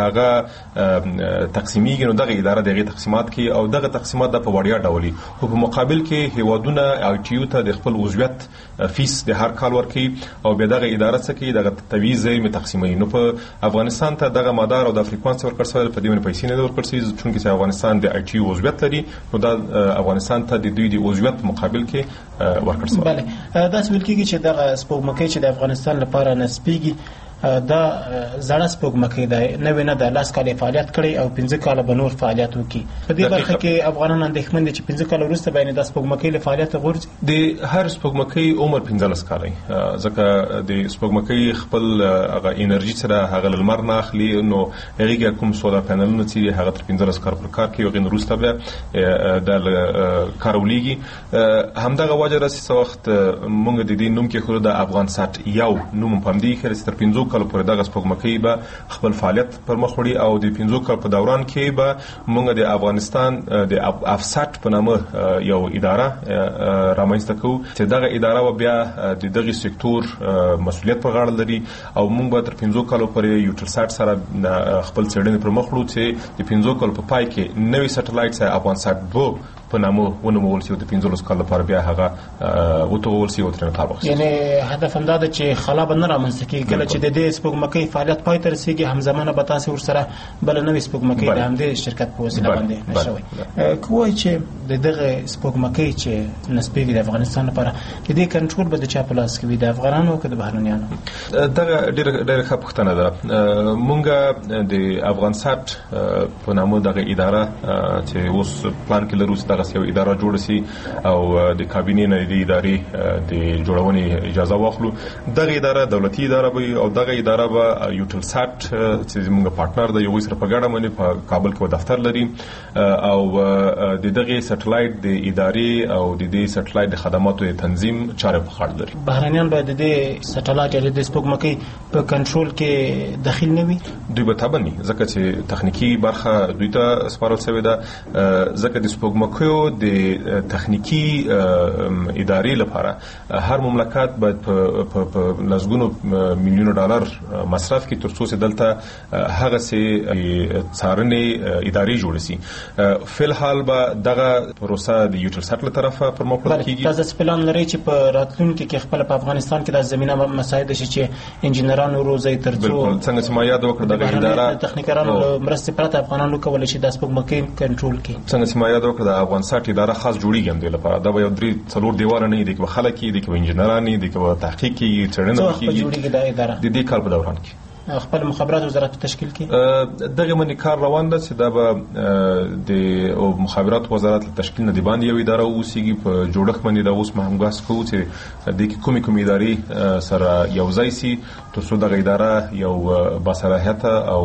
هغه تقسیمیږي نو دغه اداره دغه تقسیمات کوي او دغه تقسیمات د په وړیا ډول او په مقابل کې هیوادونه ITU ته د خپل عضویت فیس د هر کال ورکي او بیا دغه اداره څه کوي دغه طبيعي زیرمې تقسیموي. نو په افغانستان ته دغه مدار او د فریکونس ورکړل شوی په دې پیسې نه ورکړل شوی چې افغانستان د ITU عضویت لري نو دا افغانستان ته د دوی د عضویت مقابل کې ورکړل شوی. بله دا څه ویل کېږي چې دغه سپوږمکۍ چې د افغانستان لپاره نسبیږي دا زړه سپوږمکۍ ده نوې نه ده 10 کال فعالیت کړي او 15 کال به نور فعالیت وکړي. په دې برخه کې افغانان اندېښمن دي چې 15 کال وروسته به د سپوږمکۍ له فعالیت غورځي. د هر سپوږمکۍ عمر 15 کال دی ځکه د سپوږمکۍ خپل هغه انرژي سره هغه لمر نه اخلي نو هغه کوم سولر پینلونه چې هغه تر 15 کال پر کار کوي او غن وروسته به د کارولېږي. همدغه وجه راځي څو وخت مونږ د دې نوم کې خو د افغان سات یو نوم په دې کې تر 15 کال پورې دغه سپوږمکۍ به خپل فعالیت پر مخ وړي او د 15 کال په دوران کې به موږ د افغانستان د افسات په نامه یو اداره رامنځته کوو چې دغه اداره بیا د دغه سکتور مسؤلیت په غاړه لري او موږ به تر 15 کال پورې یوټلسات سره خپل څېړنې پر مخ وړو چې د 15 کال په پای کې نوې سټلایټ افغانستان 2 په نامه ونومول شي د 15 کال لپاره بیا هغه وتوول شي او تر مطابق یعنی هدف هم دا ده چې خلا به نه رامنځته کېږي کله چې د دې سپوږمکۍ فعالیت پای ته رسیږي همزمانه به تاسو ورسره بل نوې سپوږمکۍ د همدې شرکت په وسیله باندې نشوي کوی چې دغه سپوږمکۍ چې نسبیږي د افغانستان لپاره د دې کنټرول به د چا په لاس کې وي د افغانانو که د بهرنیانو؟ دغه ډېره ښه پوښتنه ده. مونږ د افغانسات په نامه دغه اداره چې اوس پلان کې لرو دغه یو اداره جوړ شي او د کابینې نه د ادارې د جوړونې اجازه واخلو. دغه اداره دولتي اداره وي او دغه اداره به یوټلسات چې زموږ پارتنر د یو سره په ګډه باندې په کابل کې دفتر لري او د دغه سټلایټ د ادارې او د دې سټلایټ د خدماتو د تنظیم چارې په خړ لري. بهرنیان باید د دې سټلایټ د سپوږمکۍ په کنټرول کې داخل نه وي. دوی به تابع نه ځکه چې تخنیکی برخه دوی ته سپارل شوې ده ځکه د سپوږمکۍ د تخنیکی ادارې لپاره هر مملکت باید په لسګونو میلیونو ډالر مصرف کړي تر څو چې دلته هغه سي څارنې ادارې جوړ شي. فلحال به دغه پروسه د یوټلسات له طرفه پر مخ وړل کیږي. تاسو پلان لرئ چې په راتلونکي کې خپل په افغانستان کې د زمينه مساعده شي چې انجنیرانو روزي تر څو څنګه چې ما یاد وکړ دغه اداره تخنیکرانو مرستې پرته افغانانو کولای شي د سپوږمکۍ کنټرول کړي. څنګه چې ما یاد وکړ د افغانستان اداره خاص جوړیږي هم د لپاره دا یو 3-4 دیوال نه دي کې خلک دي کې انجنیران دي کې تحقیقي څېړنه کوي د دې کال په دوران کې خپل مخابرات وزارت تشکیل کړي. دغه منی کار روان ده چې دا به د مخابرات وزارت تشکیل نه دی باندې یو اداره اوسېږي په جوړښت باندې دا اوس مهم غاس کوو چې د کومې ادارې سره یو ځای سي تر څو دغه اداره یو باصلاحیت او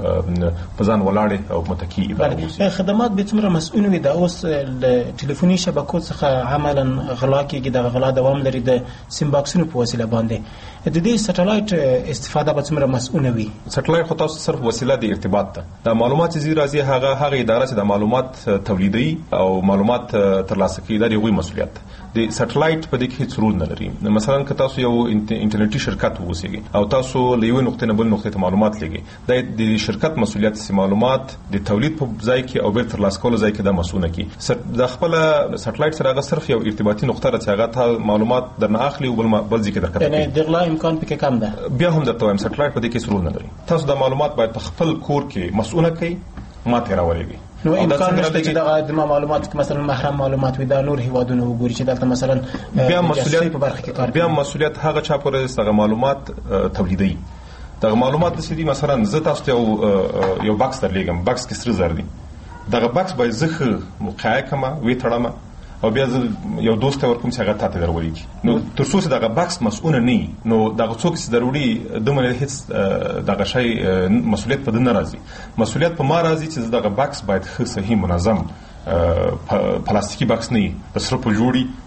په ځان ولاړه او متکی اداره اوسي. خدمات به څومره مسؤل وي دا اوس د ټلیفوني شبکو څخه عملاً غلا کېږي د غلا دوام لري د سیم باکسونو په وسیله باندې د دې سټلایټ استفاده به څومره مسؤل وي؟ سټلایټ خو تاسو صرف وسیله د ارتباط ده. د معلومات چې راځي هغه اداره چې د معلومات تولیدي او معلومات ترلاسه کوي د یوې مسؤلیت د سټلایټ په دې کې هیڅ رول نه لري. مثلا که تاسو یو انټرنیټي شرکت ووسیږي او تاسو له یوې نقطې نه بل نقطې ته معلومات لګي د شرکت مسؤلیت چې معلومات د تولید په ځای کې او بل ترلاسه کولو ځای کې د مسؤل نه کی د خپل سټلایټ سره هغه صرف یو ارتباطي نقطه راځي هغه ته معلومات درنه اخلي او بل ځای کې درکړي. یعنی د غلا امکان پکې کم ده. بیا هم درته وایم سټلایټ په دې کې رول نه لري. تاسو د معلومات باید په خپل کور کې مسؤل کړئ ماته راولېږي. نو امکان نشته چې د معلومات مثلا محرم معلومات وي دا نور هیوادونه وګوري چې دلته مثلا بیا مسؤلیت په برخه کې کار بیا مسؤلیت هغه چا پورې دغه معلومات تولیدي دغه معلومات د سړي مثلا زه تاسو ته یو باکس درلېږم باکس کې سره زر دي دغه باکس باید زخه مقایه کما وی تړم او بیا یو دوست ورکوم چې هغه تاسو درولېږي. نو تر څو دغه باکس مسؤل نه نو دغه څوک چې ضروري د منه هیڅ دغه شی مسؤلیت په دنه راځي. مسؤلیت په ما راځي چې دغه باکس باید ښه صحیح منظم پلاستیکي باکس نه د سره په جوړي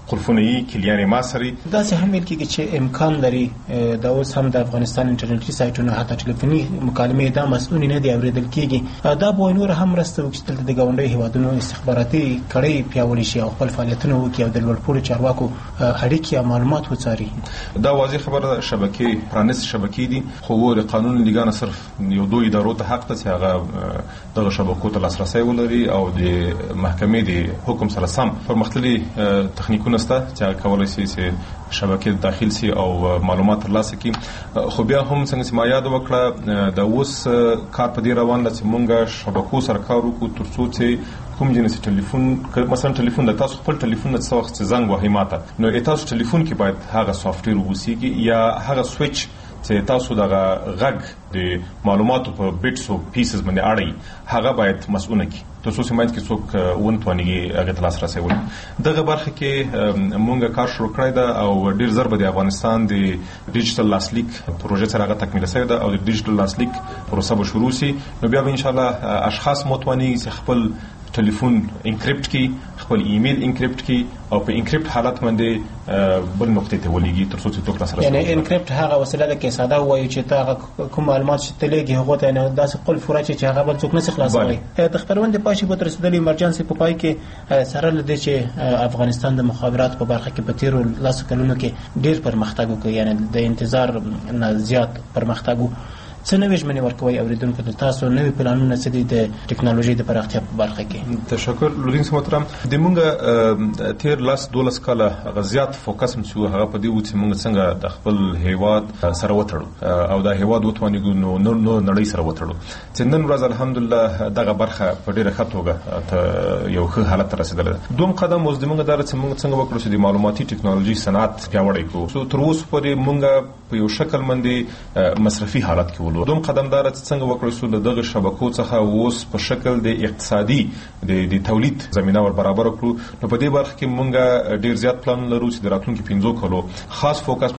قلفونه یې کلیان ما سره دا څه هم ویل کېږي چې امکان لري دا اوس هم د افغانستان انټرنیټي سایټونو حتی ټلیفوني مکالمې دا مسؤل نه دی اوریدل کېږي دا به نور هم مرسته وکړي چې دلته د ګاونډیو هیوادونو استخباراتي کړۍ پیاوړې شي او خپل فعالیتونه وکړي او د لوړپوړو چارواکو اړیکې او معلومات وڅاري. دا واضح خبره ده، شبکې پرانیست شبکې دي، خو د قانون لګانه صرف یو دوه ادارو ته حق ته چې هغه دغه شبکو ته لاسرسی ولري او د محکمې د حکم سره سم پرمختللي تخنیکونه شته چې هغه کولی شي چې شبکې داخل سي او معلومات ترلاسه کړي. خو بیا هم څنګه چې ما یاد وکړه د اوس کار په دې روان ده چې مونږ شبکو سره کار وکړو تر څو چې کوم جنس ټلیفون مثلا ټلیفون د تاسو خپل ټلیفون د څو وخت زنګ وهي ماته نو تاسو ټلیفون کې باید هغه سافټویر ووسیږي یا هغه سوئچ چې تاسو دغه غږ د معلوماتو په بیټس او پیسز باندې اړي هغه باید مسؤل کی تر څو سمایت کې څوک ونتوانیږي هغه تلاس راسوي. دغه برخه کې مونږه کار شروع کړی دا او ډیر ضرب د افغانستان د ډیجیټل لاسلیک پروژه سره هغه تکمیل شوی دا او د ډیجیټل لاسلیک پروسه به شروع شي. نو بیا ان شاء الله اشخاص متوانیږي چې خپل ټلیفون انکریپټ کی، خپل ایمیل انکریپټ کی او په انکریپټ حالت باندې بل نقطې ته ولېږي تر څو چې توک لاسرسي. یعنی انکریپټ هغه وسیله ده چې ساده وایي چې تا کوم معلومات چې تلېږي هغه ته نه داسې قل فورا چې هغه بل څوک نه خلاصوي. د خبرونه پاشي به تر رسیدلې ایمرجنسي په پای کې سره لدې چې افغانستان د مخابرات په برخه کې په تیرو لاسو کلونو کې ډیر پرمختګ وکړي، یعنی د انتظار نه زیات پرمختګ. څه نوې ژمنې ورکوي اوریدونکو ته؟ تاسو نوې پلانونه څه دي د ټیکنالوژي د پراختیا په برخه کې؟ تشکر لورینس محترم. د مونږه تیر لاس 12 کاله غزيات فوکس مڅو هغه په دې و چې مونږ څنګه د خپل هیواد سره وتړو او د هیواد وتوانیږو نو نړۍ سره وتړو. چې نن ورځ الحمدلله دغه برخه په ډیره ښه توګه یو ښه حالت ته رسیدله. دوم قدم اوس د مونږ دار چې مونږ څنګه وکړو چې د معلوماتي ټیکنالوژي صنعت پیاوړی کړو. تر اوسه پورې مونږ په یو شکل باندې مصرفي حالت کې دوم قدمدار څنګه وکړو چې دغه شبکو څخه اوس په شکل د اقتصادي د تولید زمينه ور برابر کړو. نو په دې برخه کې مونږ ډیر زیات پلان لرو چې د راتلونکو 15 کالو خاص فوکس